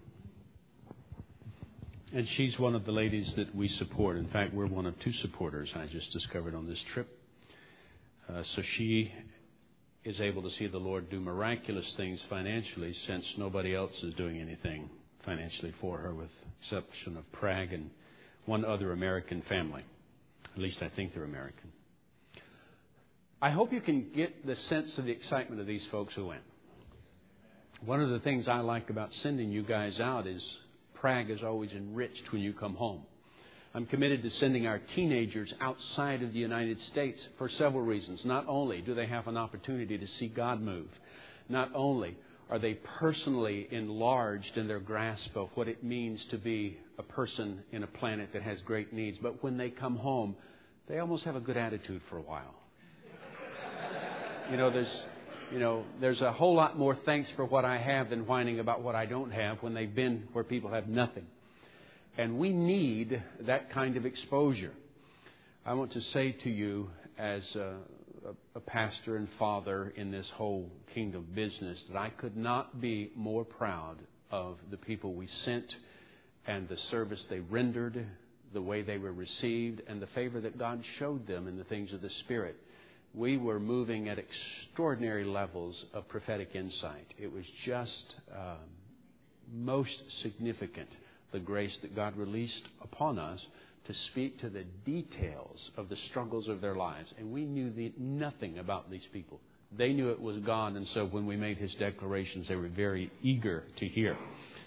And she's one of the ladies that we support. In fact, we're one of two supporters I just discovered on this trip. Uh, so she is able to see the Lord do miraculous things financially, since nobody else is doing anything financially for her, with the exception of Prague and one other American family. At least I think they're American. I hope you can get the sense of the excitement of these folks who went. One of the things I like about sending you guys out is Prague is always enriched when you come home. I'm committed to sending our teenagers outside of the United States for several reasons. Not only do they have an opportunity to see God move, not only are they personally enlarged in their grasp of what it means to be a person in a planet that has great needs, but when they come home, they almost have a good attitude for a while. You know, there's... You know, there's a whole lot more thanks for what I have than whining about what I don't have when they've been where people have nothing. And we need that kind of exposure. I want to say to you, as a, a pastor and father in this whole kingdom business, that I could not be more proud of the people we sent and the service they rendered, the way they were received, and the favor that God showed them in the things of the Spirit. We were moving at extraordinary levels of prophetic insight. It was just um, most significant, the grace that God released upon us to speak to the details of the struggles of their lives. And we knew the, nothing about these people. They knew it was God, and so when we made His declarations, they were very eager to hear.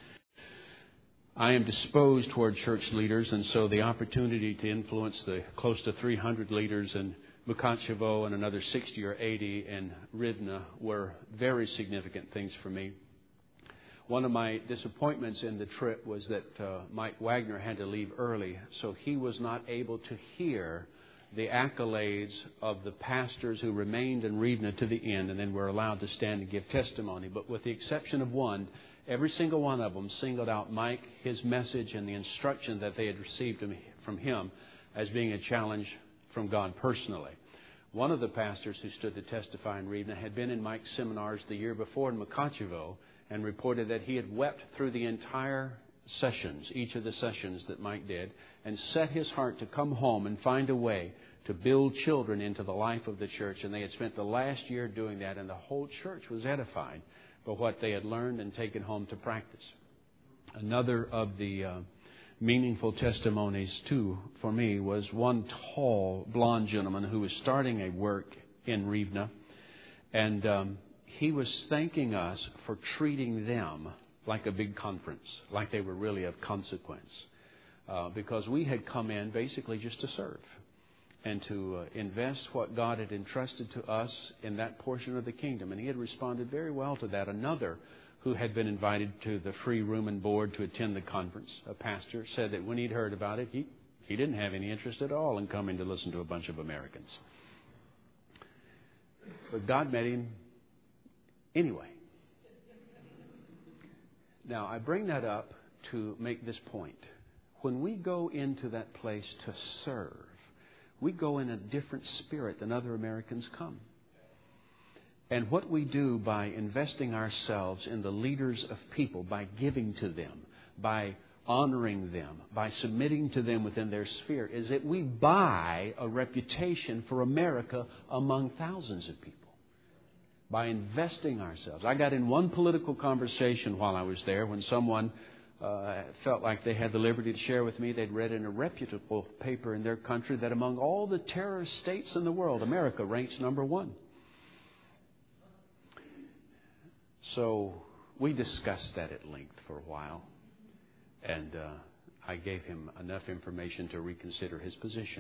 I am disposed toward church leaders, and so the opportunity to influence the close to three hundred leaders in Mukachevo and another sixty or eighty in Rivne were very significant things for me. One of my disappointments in the trip was that uh, Mike Wagner had to leave early, so he was not able to hear the accolades of the pastors who remained in Rivne to the end and then were allowed to stand and give testimony. But with the exception of one, every single one of them singled out Mike, his message, and the instruction that they had received from him as being a challenge from God personally. One of the pastors who stood to testify in Revna had been in Mike's seminars the year before in Makachevo and reported that he had wept through the entire sessions, each of the sessions that Mike did, and set his heart to come home and find a way to build children into the life of the church. And they had spent the last year doing that, and the whole church was edified by what they had learned and taken home to practice. Another of the uh, meaningful testimonies, too, for me, was one tall, blonde gentleman who was starting a work in Revna. And um, he was thanking us for treating them like a big conference, like they were really of consequence. Uh, because we had come in basically just to serve and to uh, invest what God had entrusted to us in that portion of the kingdom. And he had responded very well to that. Another who had been invited to the free room and board to attend the conference, a pastor, said that when he'd heard about it, he, he didn't have any interest at all in coming to listen to a bunch of Americans. But God met him anyway. Now, I bring that up to make this point. When we go into that place to serve, we go in a different spirit than other Americans come. And what we do by investing ourselves in the leaders of people, by giving to them, by honoring them, by submitting to them within their sphere, is that we buy a reputation for America among thousands of people. By investing ourselves. I got in one political conversation while I was there when someone uh, felt like they had the liberty to share with me they'd read in a reputable paper in their country that among all the terrorist states in the world, America ranks number one. So we discussed that at length for a while, and uh, I gave him enough information to reconsider his position.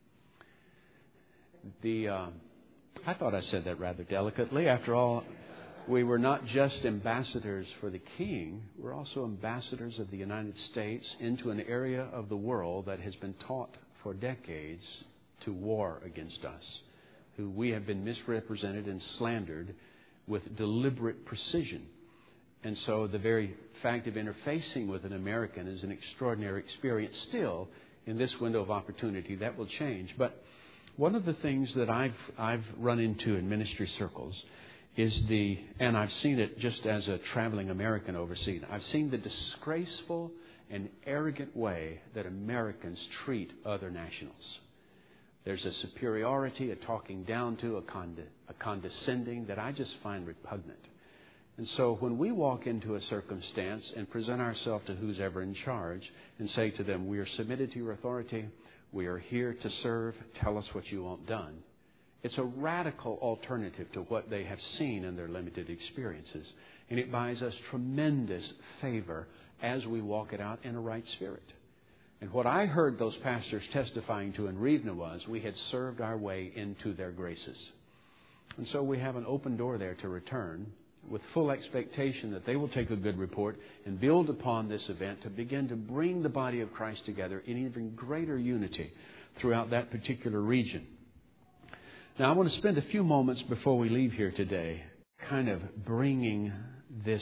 The uh, I thought I said that rather delicately. After all, we were not just ambassadors for the King, we're also ambassadors of the United States into an area of the world that has been taught for decades to war against us, who we have been misrepresented and slandered with deliberate precision. And so the very fact of interfacing with an American is an extraordinary experience. Still, in this window of opportunity, that will change. But one of the things that I've I've run into in ministry circles is the, and I've seen it just as a traveling American overseas, I've seen the disgraceful and arrogant way that Americans treat other nationals. There's a superiority, a talking down to, a, conde, a condescending that I just find repugnant. And so when we walk into a circumstance and present ourselves to who's ever in charge and say to them, we are submitted to your authority, we are here to serve, tell us what you want done. It's a radical alternative to what they have seen in their limited experiences. And it buys us tremendous favor as we walk it out in a right spirit. And what I heard those pastors testifying to in Revna was we had served our way into their graces. And so we have an open door there to return with full expectation that they will take a good report and build upon this event to begin to bring the body of Christ together in even greater unity throughout that particular region. Now, I want to spend a few moments before we leave here today kind of bringing this,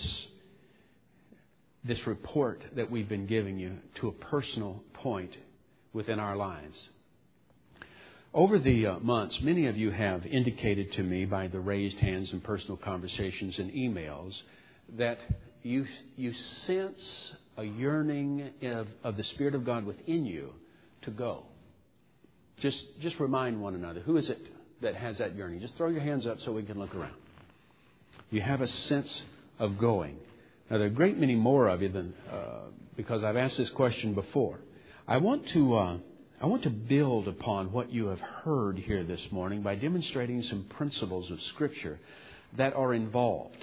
this report that we've been giving you to a personal point within our lives. Over the uh, months, many of you have indicated to me by the raised hands and personal conversations and emails that you you sense a yearning of, of the Spirit of God within you to go. Just just remind one another, who is it that has that yearning? Just throw your hands up so we can look around. You have a sense of going. Now, there are a great many more of you than uh, because I've asked this question before. I want to uh, I want to build upon what you have heard here this morning by demonstrating some principles of Scripture that are involved.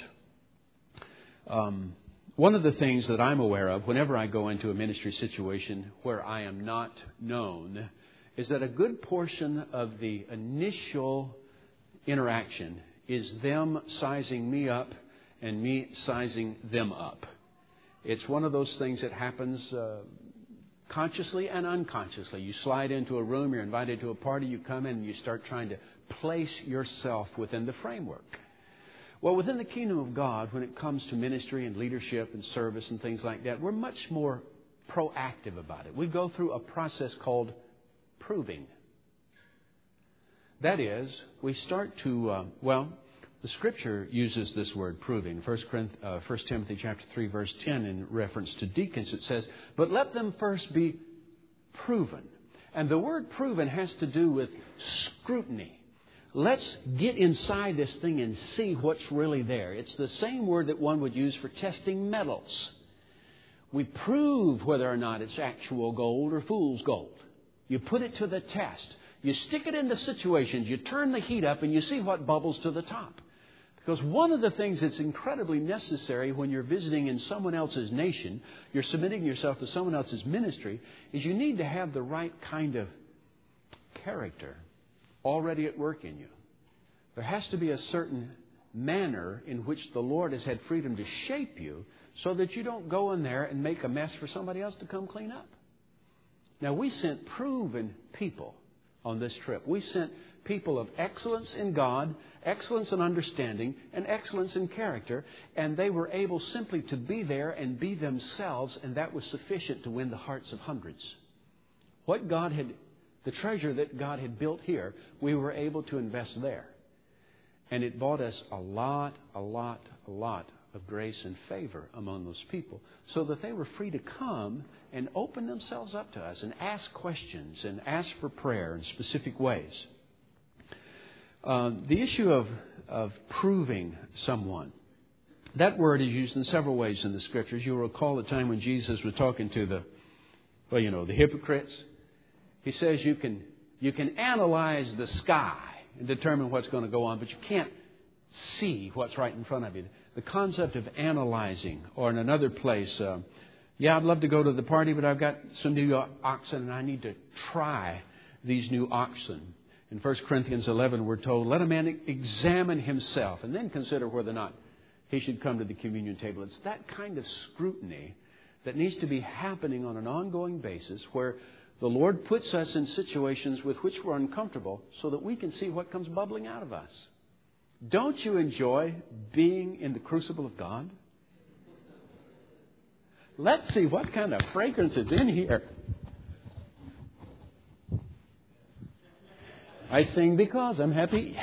Um, one of the things that I'm aware of whenever I go into a ministry situation where I am not known is that a good portion of the initial interaction is them sizing me up and me sizing them up. It's one of those things that happens uh, consciously and unconsciously. You slide into a room, you're invited to a party, you come in and you start trying to place yourself within the framework. Well, within the kingdom of God, when it comes to ministry and leadership and service and things like that, we're much more proactive about it. We go through a process called proving. That is, we start to, uh, well, the Scripture uses this word proving. First Timothy chapter three, verse ten, in reference to deacons, it says, "But let them first be proven." And the word proven has to do with scrutiny. Let's get inside this thing and see what's really there. It's the same word that one would use for testing metals. We prove whether or not it's actual gold or fool's gold. You put it to the test. You stick it into situations. You turn the heat up and you see what bubbles to the top. Because one of the things that's incredibly necessary when you're visiting in someone else's nation, you're submitting yourself to someone else's ministry, is you need to have the right kind of character already at work in you. There has to be a certain manner in which the Lord has had freedom to shape you so that you don't go in there and make a mess for somebody else to come clean up. Now, we sent proven people on this trip. We sent people of excellence in God, excellence in understanding, and excellence in character, and they were able simply to be there and be themselves, and that was sufficient to win the hearts of hundreds. What God had, the treasure that God had built here, we were able to invest there. And it bought us a lot, a lot, a lot of grace and favor among those people, so that they were free to come and open themselves up to us and ask questions and ask for prayer in specific ways. Uh, the issue of, of proving someone, that word is used in several ways in the Scriptures. You'll recall the time when Jesus was talking to the, well, you know, the hypocrites. He says you can you can analyze the sky and determine what's going to go on, but you can't see what's right in front of you. The concept of analyzing, or in another place, uh, yeah, I'd love to go to the party, but I've got some new oxen and I need to try these new oxen. In First Corinthians eleven, we're told, let a man examine himself and then consider whether or not he should come to the communion table. It's that kind of scrutiny that needs to be happening on an ongoing basis, where the Lord puts us in situations with which we're uncomfortable so that we can see what comes bubbling out of us. Don't you enjoy being in the crucible of God? Let's see what kind of fragrance is in here. I sing because I'm happy.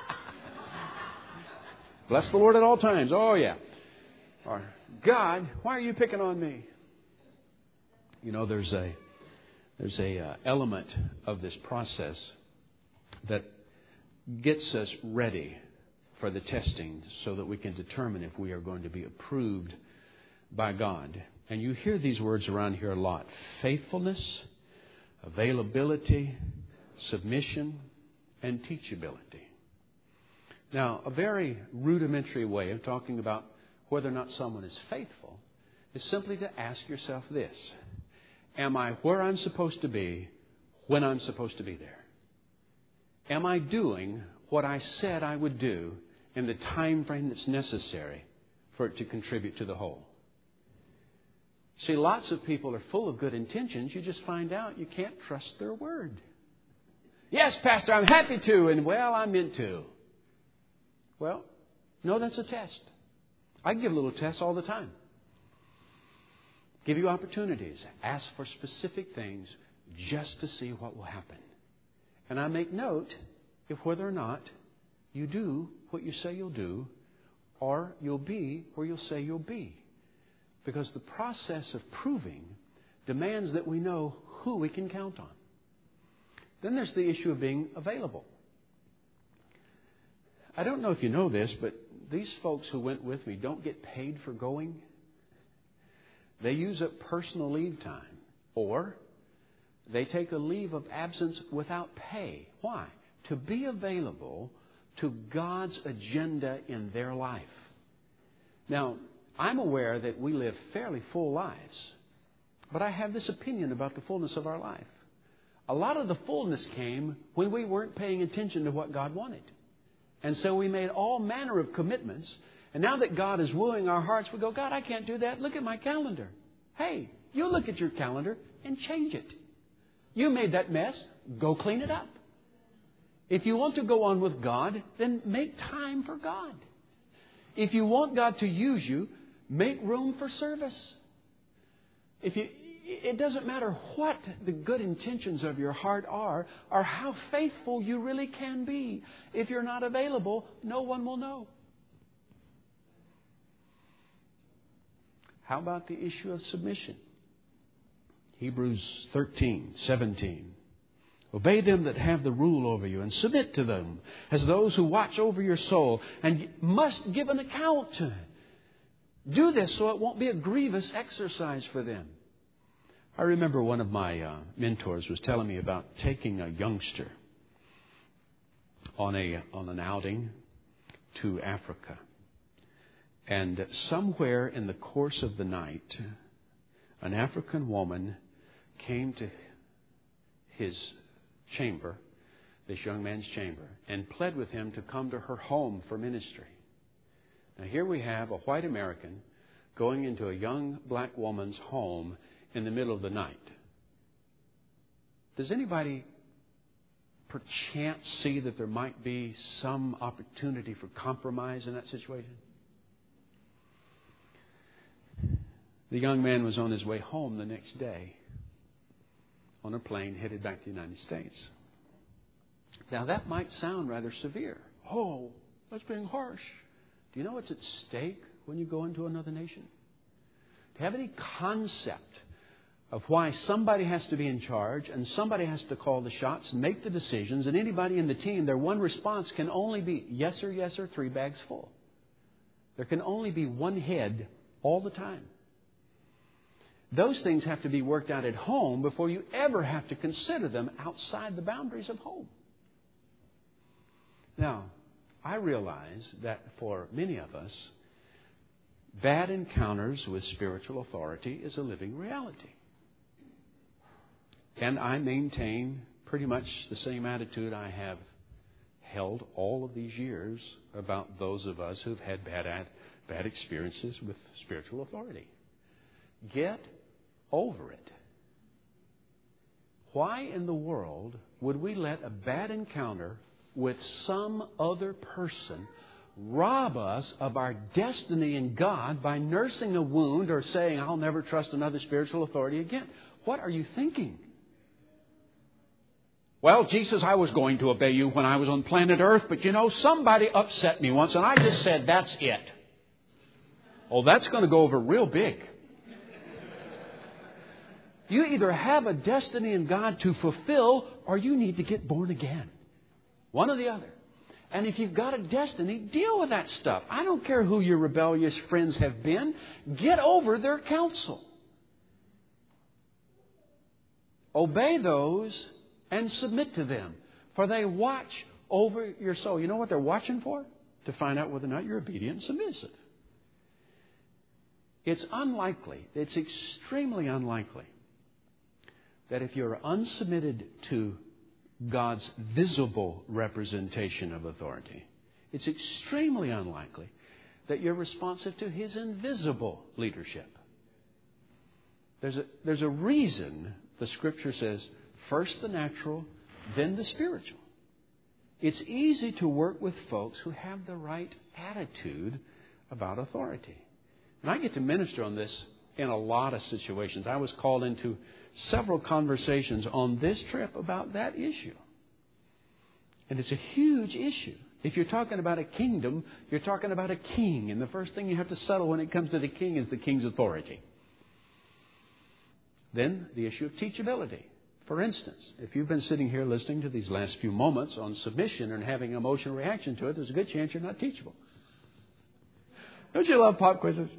Bless the Lord at all times. Oh, yeah. Or, God, why are you picking on me? You know, there's a there's a uh, element of this process that gets us ready for the testing so that we can determine if we are going to be approved by God. And you hear these words around here a lot. Faithfulness, availability, submission, and teachability. Now, a very rudimentary way of talking about whether or not someone is faithful is simply to ask yourself this: am I where I'm supposed to be when I'm supposed to be there? Am I doing what I said I would do in the time frame that's necessary for it to contribute to the whole? See, lots of people are full of good intentions. You just find out you can't trust their word. Yes, Pastor, I'm happy to, and well, I meant to. Well, no, that's a test. I give little tests all the time. Give you opportunities. Ask for specific things just to see what will happen. And I make note if whether or not you do what you say you'll do, or you'll be where you'll say you'll be. Because the process of proving demands that we know who we can count on. Then there's the issue of being available. I don't know if you know this, but these folks who went with me don't get paid for going. They use up personal leave time, or they take a leave of absence without pay. Why? To be available to God's agenda in their life. Now, I'm aware that we live fairly full lives, but I have this opinion about the fullness of our life. A lot of the fullness came when we weren't paying attention to what God wanted. And so we made all manner of commitments. And now that God is wooing our hearts, we go, God, I can't do that. Look at my calendar. Hey, you look at your calendar and change it. You made that mess. Go clean it up. If you want to go on with God, then make time for God. If you want God to use you, make room for service. If you It doesn't matter what the good intentions of your heart are or how faithful you really can be. If you're not available, no one will know. How about the issue of submission? Hebrews thirteen, seventeen. Obey them that have the rule over you and submit to them as those who watch over your soul and must give an account. Do this so it won't be a grievous exercise for them. I remember one of my uh, mentors was telling me about taking a youngster on a on an outing to Africa. And somewhere in the course of the night, an African woman came to his chamber, this young man's chamber, and pled with him to come to her home for ministry. Now here we have a white American going into a young black woman's home in the middle of the night. Does anybody perchance see that there might be some opportunity for compromise in that situation? The young man was on his way home the next day on a plane headed back to the United States. Now that might sound rather severe. Oh, that's being harsh. Do you know what's at stake when you go into another nation? Do you have any concept of why somebody has to be in charge and somebody has to call the shots and make the decisions, and anybody in the team, their one response can only be yes sir, yes sir, three bags full. There can only be one head all the time. Those things have to be worked out at home before you ever have to consider them outside the boundaries of home. Now, I realize that for many of us, bad encounters with spiritual authority is a living reality. And I maintain pretty much the same attitude I have held all of these years about those of us who've had bad, bad experiences with spiritual authority. Get over it. Why in the world would we let a bad encounter with some other person rob us of our destiny in God by nursing a wound or saying, I'll never trust another spiritual authority again? What are you thinking? Well, Jesus, I was going to obey you when I was on planet Earth, but you know, somebody upset me once and I just said, that's it. Oh, that's going to go over real big. You either have a destiny in God to fulfill or you need to get born again. One or the other. And if you've got a destiny, deal with that stuff. I don't care who your rebellious friends have been. Get over their counsel. Obey those and submit to them. For they watch over your soul. You know what they're watching for? To find out whether or not you're obedient and submissive. It's unlikely, it's extremely unlikely, that if you're unsubmitted to God's visible representation of authority, it's extremely unlikely that you're responsive to His invisible leadership. There's a, there's a reason the Scripture says, first the natural, then the spiritual. It's easy to work with folks who have the right attitude about authority. And I get to minister on this in a lot of situations. I was called into several conversations on this trip about that issue. And it's a huge issue. If you're talking about a kingdom, you're talking about a king. And the first thing you have to settle when it comes to the king is the king's authority. Then the issue of teachability. For instance, if you've been sitting here listening to these last few moments on submission and having an emotional reaction to it, there's a good chance you're not teachable. Don't you love pop quizzes?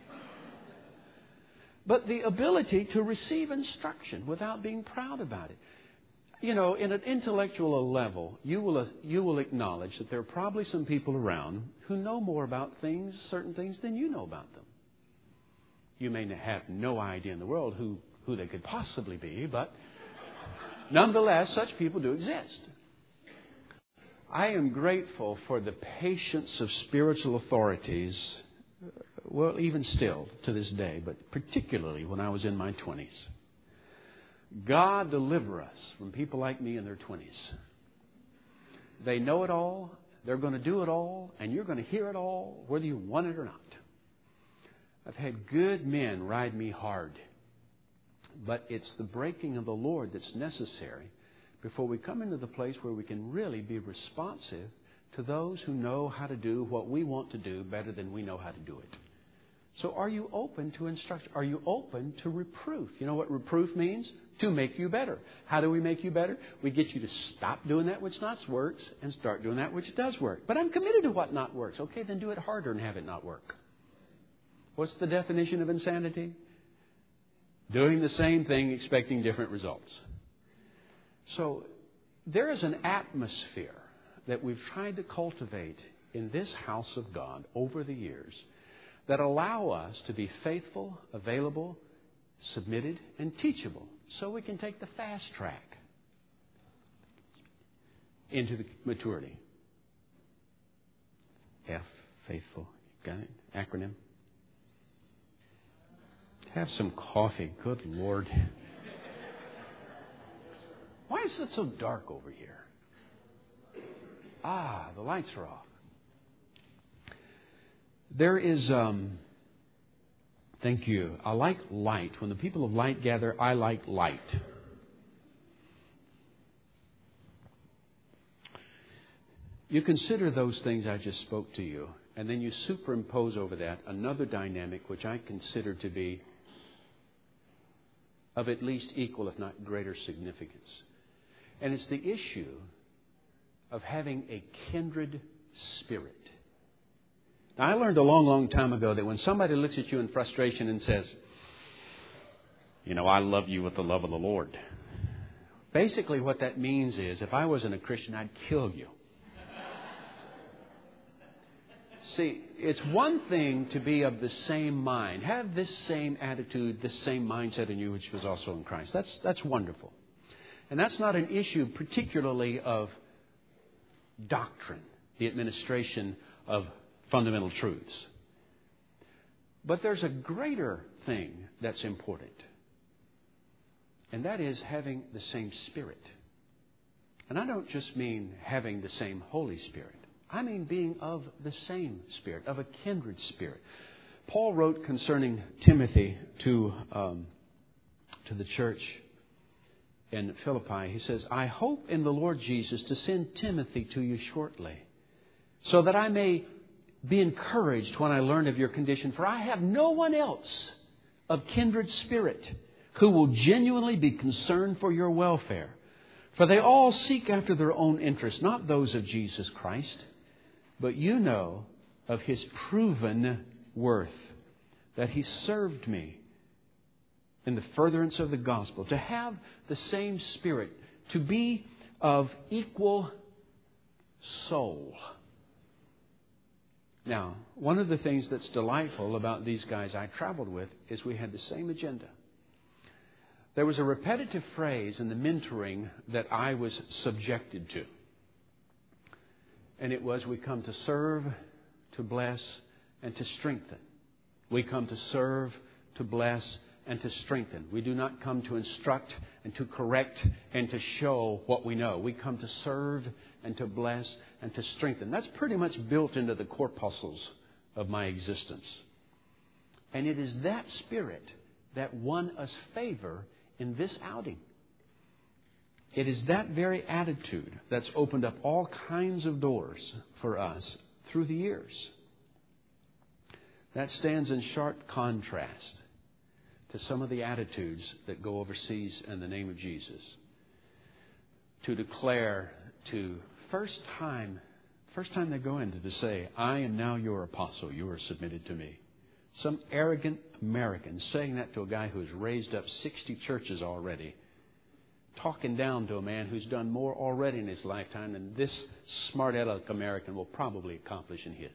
But the ability to receive instruction without being proud about it. You know, in an intellectual level, you will you will acknowledge that there are probably some people around who know more about things, certain things, than you know about them. You may have no idea in the world who, who they could possibly be, but nonetheless, such people do exist. I am grateful for the patience of spiritual authorities. Well, even still to this day, but particularly when I was in my twenties. God deliver us from people like me in their twenties. They know it all, they're going to do it all, and you're going to hear it all, whether you want it or not. I've had good men ride me hard. But it's the breaking of the Lord that's necessary before we come into the place where we can really be responsive to those who know how to do what we want to do better than we know how to do it. So are you open to instruction? Are you open to reproof? You know what reproof means? To make you better. How do we make you better? We get you to stop doing that which not works and start doing that which does work. But I'm committed to what not works. Okay, then do it harder and have it not work. What's the definition of insanity? Doing the same thing, expecting different results. So there is an atmosphere that we've tried to cultivate in this house of God over the years that allow us to be faithful, available, submitted, and teachable so we can take the fast track into the maturity. F, faithful. Got it? Acronym. Have some coffee. Good Lord. Why is it so dark over here? Ah, the lights are off. There is, um, thank you. I like light. When the people of light gather, I like light. You consider those things I just spoke to you, and then you superimpose over that another dynamic which I consider to be of at least equal, if not greater significance. And it's the issue of having a kindred spirit. Now, I learned a long, long time ago that when somebody looks at you in frustration and says, you know, I love you with the love of the Lord. Basically what that means is, if I wasn't a Christian, I'd kill you. See, it's one thing to be of the same mind. Have this same attitude, this same mindset in you, which was also in Christ. That's, that's wonderful. And that's not an issue particularly of doctrine, the administration of fundamental truths. But there's a greater thing that's important. And that is having the same Spirit. And I don't just mean having the same Holy Spirit. I mean being of the same Spirit, of a kindred spirit. Paul wrote concerning Timothy to, um, to the church in Philippi. He says, I hope in the Lord Jesus to send Timothy to you shortly, so that I may be encouraged when I learn of your condition. For I have no one else of kindred spirit who will genuinely be concerned for your welfare. For they all seek after their own interests, not those of Jesus Christ. But you know of His proven worth, that He served me in the furtherance of the gospel, to have the same Spirit, to be of equal soul. Now, one of the things that's delightful about these guys I traveled with is we had the same agenda. There was a repetitive phrase in the mentoring that I was subjected to. And it was, we come to serve, to bless, and to strengthen. We come to serve, to bless, and to strengthen. We do not come to instruct and to correct and to show what we know. We come to serve and to bless and to strengthen. That's pretty much built into the corpuscles of my existence. And it is that spirit that won us favor in this outing. It is that very attitude that's opened up all kinds of doors for us through the years. That stands in sharp contrast to some of the attitudes that go overseas in the name of Jesus. To declare to first time, first time they go into to say, I am now your apostle, you are submitted to me. Some arrogant American saying that to a guy who's raised up sixty churches already. Talking down to a man who's done more already in his lifetime than this smart aleck American will probably accomplish in his.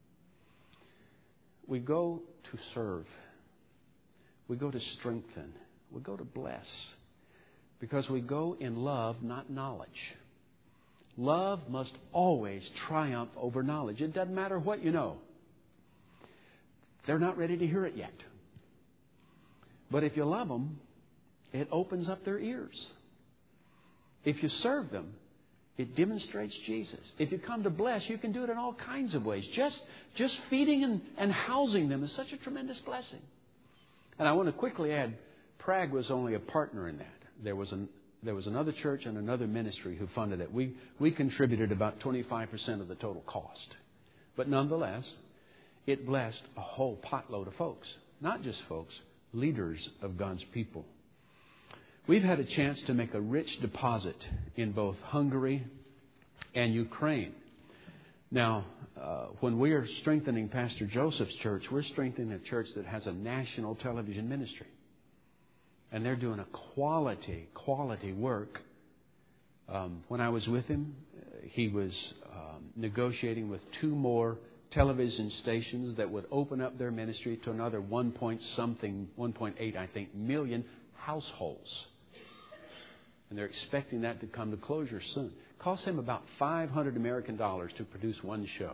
We go to serve. We go to strengthen. We go to bless. Because we go in love, not knowledge. Love must always triumph over knowledge. It doesn't matter what you know. They're not ready to hear it yet. But if you love them, it opens up their ears. If you serve them, it demonstrates Jesus. If you come to bless, you can do it in all kinds of ways. Just, just feeding and, and housing them is such a tremendous blessing. And I want to quickly add Prague was only a partner in that. There was an, there was another church and another ministry who funded it. We, we contributed about twenty-five percent of the total cost. But nonetheless, it blessed a whole potload of folks. Not just folks, leaders of God's people. We've had a chance to make a rich deposit in both Hungary and Ukraine. Now, uh, when we are strengthening Pastor Joseph's church, we're strengthening a church that has a national television ministry. And they're doing a quality, quality work. Um, when I was with him, he was um, negotiating with two more television stations that would open up their ministry to another one point something, one point eight, I think, million households. And they're expecting that to come to closure soon. It costs him about five hundred American dollars to produce one show.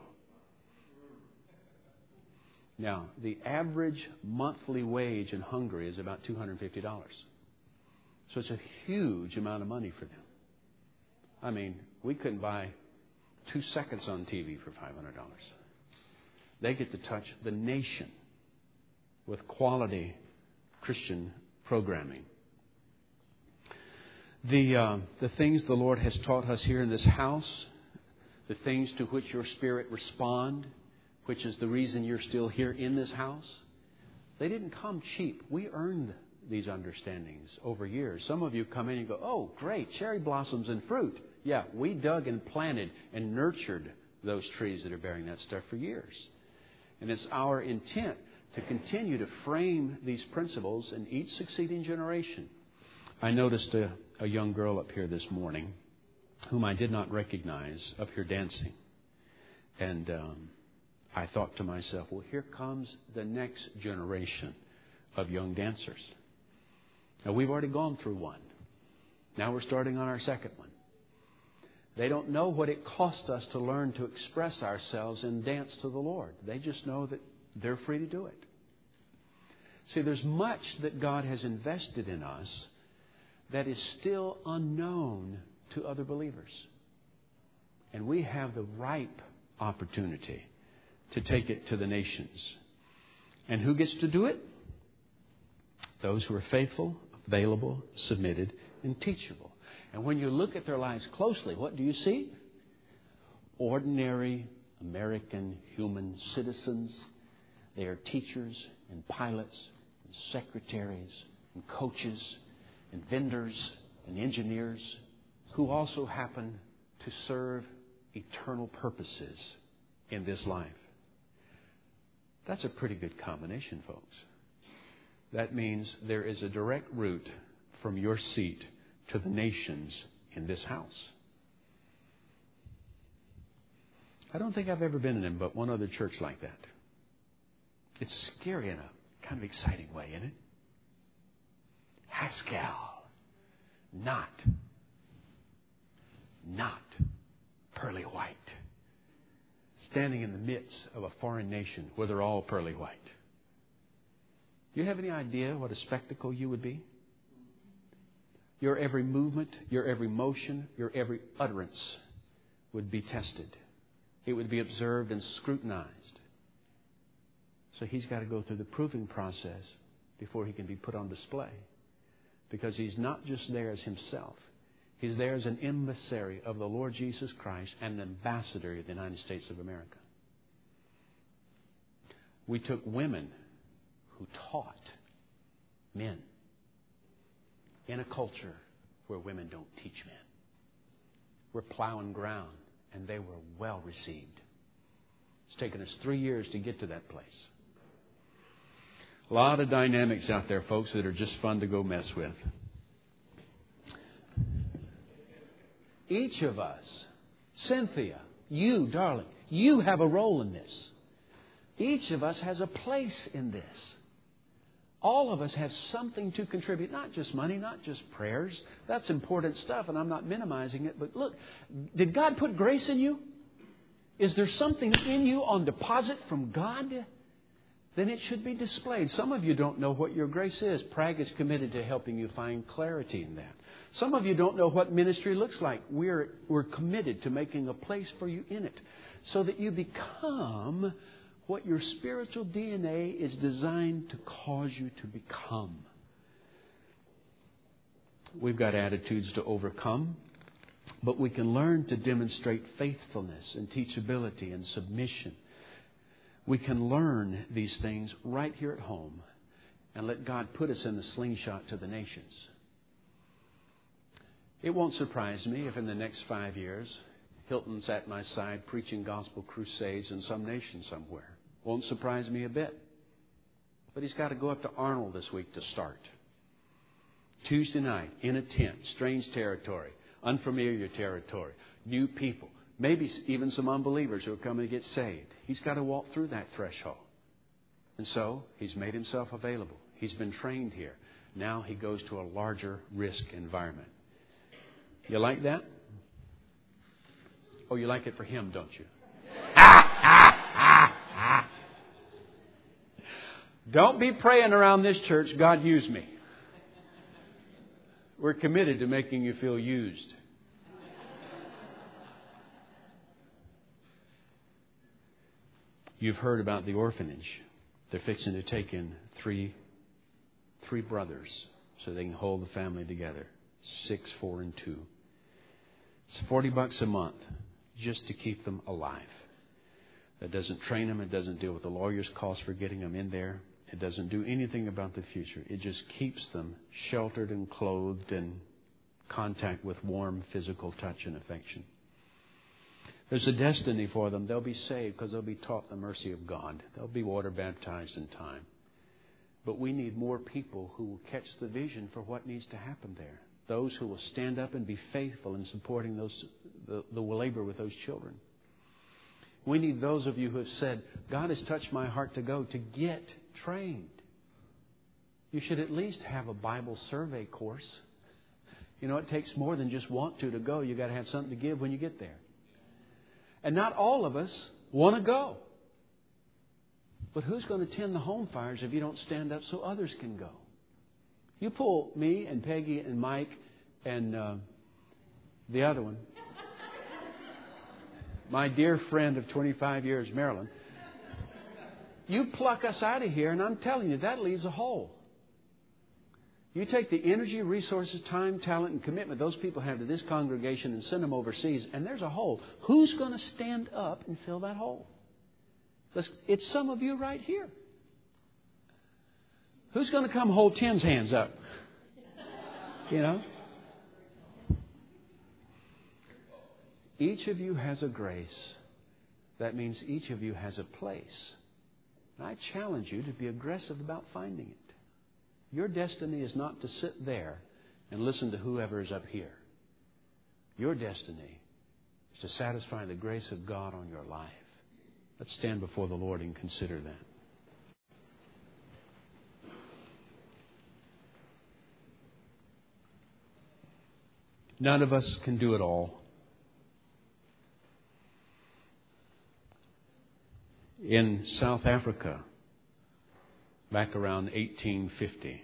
Now, the average monthly wage in Hungary is about two hundred fifty dollars. So it's a huge amount of money for them. I mean, we couldn't buy two seconds on T V for five hundred dollars. They get to touch the nation with quality Christian programming. The, uh, the things the Lord has taught us here in this house, the things to which your spirit respond, which is the reason you're still here in this house, they didn't come cheap. We earned these understandings over years. Some of you come in and go, oh, great, cherry blossoms and fruit. Yeah, we dug and planted and nurtured those trees that are bearing that stuff for years. And it's our intent to continue to frame these principles in each succeeding generation. I noticed a, a young girl up here this morning whom I did not recognize up here dancing. And um, I thought to myself, well, here comes the next generation of young dancers. Now, we've already gone through one. Now we're starting on our second one. They don't know what it cost us to learn to express ourselves and dance to the Lord. They just know that they're free to do it. See, there's much that God has invested in us that is still unknown to other believers. And we have the ripe opportunity to take it to the nations. And who gets to do it? Those who are faithful, available, submitted, and teachable. And when you look at their lives closely, what do you see? Ordinary American human citizens. They are teachers and pilots and secretaries and coaches and vendors and engineers who also happen to serve eternal purposes in this life. That's a pretty good combination, folks. That means there is a direct route from your seat to the nations in this house. I don't think I've ever been in but one other church like that. It's scary in a kind of exciting way, isn't it? Haskell. Not. Not pearly white. Standing in the midst of a foreign nation where they're all pearly white. Do you have any idea what a spectacle you would be? Your every movement, your every motion, your every utterance would be tested. It would be observed and scrutinized. So he's got to go through the proving process before he can be put on display. Because he's not just there as himself. He's there as an emissary of the Lord Jesus Christ and an ambassador of the United States of America. We took women who taught men in a culture where women don't teach men. We're plowing ground, and they were well received. It's taken us three years to get to that place. A lot of dynamics out there, folks, that are just fun to go mess with. Each of us, Cynthia, you, darling, you have a role in this. Each of us has a place in this. All of us have something to contribute, not just money, not just prayers. That's important stuff, and I'm not minimizing it. But look, did God put grace in you? Is there something in you on deposit from God? Then it should be displayed. Some of you don't know what your grace is. Prague is committed to helping you find clarity in that. Some of you don't know what ministry looks like. We're, we're committed to making a place for you in it so that you become what your spiritual D N A is designed to cause you to become. We've got attitudes to overcome. But we can learn to demonstrate faithfulness and teachability and submission. We can learn these things right here at home and let God put us in the slingshot to the nations. It won't surprise me if in the next five years, Hilton's at my side preaching gospel crusades in some nation somewhere. Won't surprise me a bit. But he's got to go up to Arnold this week to start. Tuesday night, in a tent, strange territory, unfamiliar territory, new people, maybe even some unbelievers who are coming to get saved. He's got to walk through that threshold. And so he's made himself available. He's been trained here. Now he goes to a larger risk environment. You like that? Oh, you like it for him, don't you? Don't be praying around this church, God, use me. We're committed to making you feel used. You've heard about the orphanage. They're fixing to take in three, three brothers so they can hold the family together. Six, four, and two. It's forty bucks a month just to keep them alive. That doesn't train them. It doesn't deal with the lawyer's cost for getting them in there. It doesn't do anything about the future. It just keeps them sheltered and clothed and contact with warm physical touch and affection. There's a destiny for them. They'll be saved because they'll be taught the mercy of God. They'll be water baptized in time. But we need more people who will catch the vision for what needs to happen there. Those who will stand up and be faithful in supporting those the, the labor with those children. We need those of you who have said, God has touched my heart to go, to get trained. You should at least have a Bible survey course. You know, it takes more than just want to to go. You've got to have something to give when you get there. And not all of us want to go. But who's going to tend the home fires if you don't stand up so others can go? You pull me and Peggy and Mike and uh, the other one, my dear friend of twenty-five years, Marilyn. You pluck us out of here, and I'm telling you, that leaves a hole. You take the energy, resources, time, talent, and commitment those people have to this congregation and send them overseas, and there's a hole. Who's going to stand up and fill that hole? It's some of you right here. Who's going to come hold Tim's hands up? You know? Each of you has a grace. That means each of you has a place. And I challenge you to be aggressive about finding it. Your destiny is not to sit there and listen to whoever is up here. Your destiny is to satisfy the grace of God on your life. Let's stand before the Lord and consider that. None of us can do it all. In South Africa, back around eighteen fifty,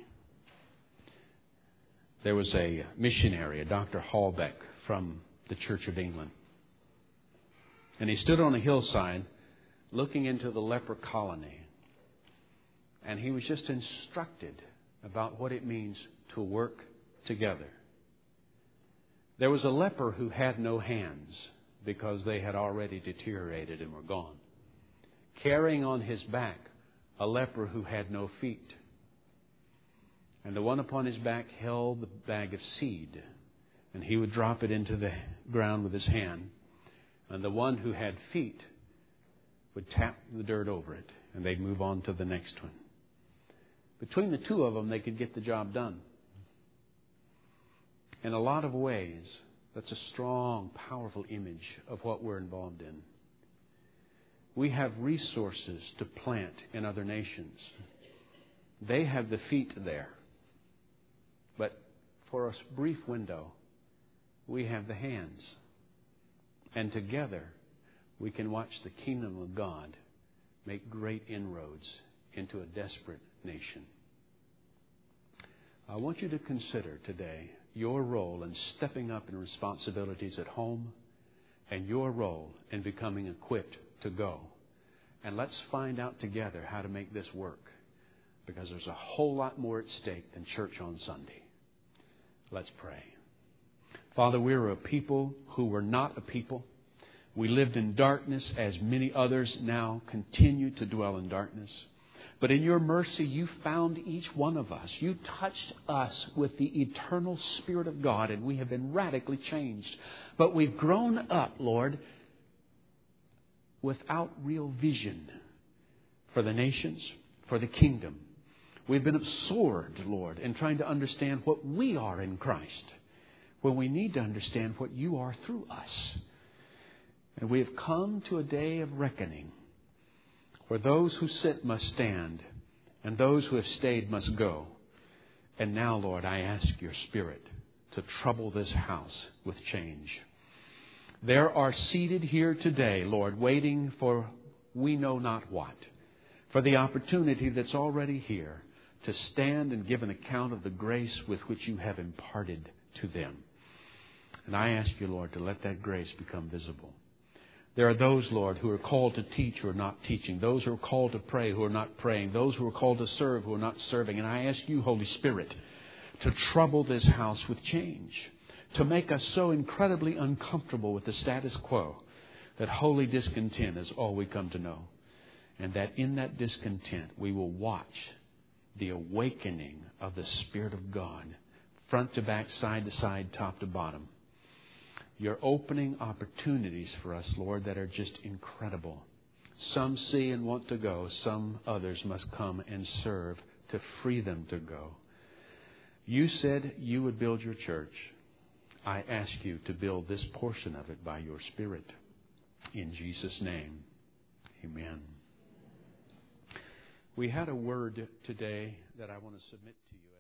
there was a missionary, a Doctor Halbeck from the Church of England. And he stood on a hillside looking into the leper colony. And he was just instructed about what it means to work together. There was a leper who had no hands because they had already deteriorated and were gone. Carrying on his back a leper who had no feet. And the one upon his back held the bag of seed. And he would drop it into the ground with his hand. And the one who had feet would tap the dirt over it. And they'd move on to the next one. Between the two of them, they could get the job done. In a lot of ways, that's a strong, powerful image of what we're involved in. We have resources to plant in other nations. They have the feet there. But for a brief window, we have the hands. And together, we can watch the kingdom of God make great inroads into a desperate nation. I want you to consider today your role in stepping up in responsibilities at home and your role in becoming equipped to go. And let's find out together how to make this work, because there's a whole lot more at stake than church on Sunday. Let's pray. Father, we are a people who were not a people. We lived in darkness as many others now continue to dwell in darkness. But in your mercy, you found each one of us. You touched us with the eternal Spirit of God, and we have been radically changed. But we've grown up, Lord, without real vision for the nations, for the kingdom. We've been absorbed, Lord, in trying to understand what we are in Christ, when we need to understand what you are through us. And we have come to a day of reckoning, where those who sit must stand, and those who have stayed must go. And now, Lord, I ask your Spirit to trouble this house with change. There are seated here today, Lord, waiting for we know not what, for the opportunity that's already here to stand and give an account of the grace with which you have imparted to them. And I ask you, Lord, to let that grace become visible. There are those, Lord, who are called to teach who are not teaching. Those who are called to pray who are not praying. Those who are called to serve who are not serving. And I ask you, Holy Spirit, to trouble this house with change, to make us so incredibly uncomfortable with the status quo that holy discontent is all we come to know. And that in that discontent we will watch the awakening of the Spirit of God, front to back, side to side, top to bottom. You're opening opportunities for us, Lord, that are just incredible. Some see and want to go. Some others must come and serve to free them to go. You said you would build your church. I ask you to build this portion of it by your Spirit. In Jesus' name, amen. We had a word today that I want to submit to you.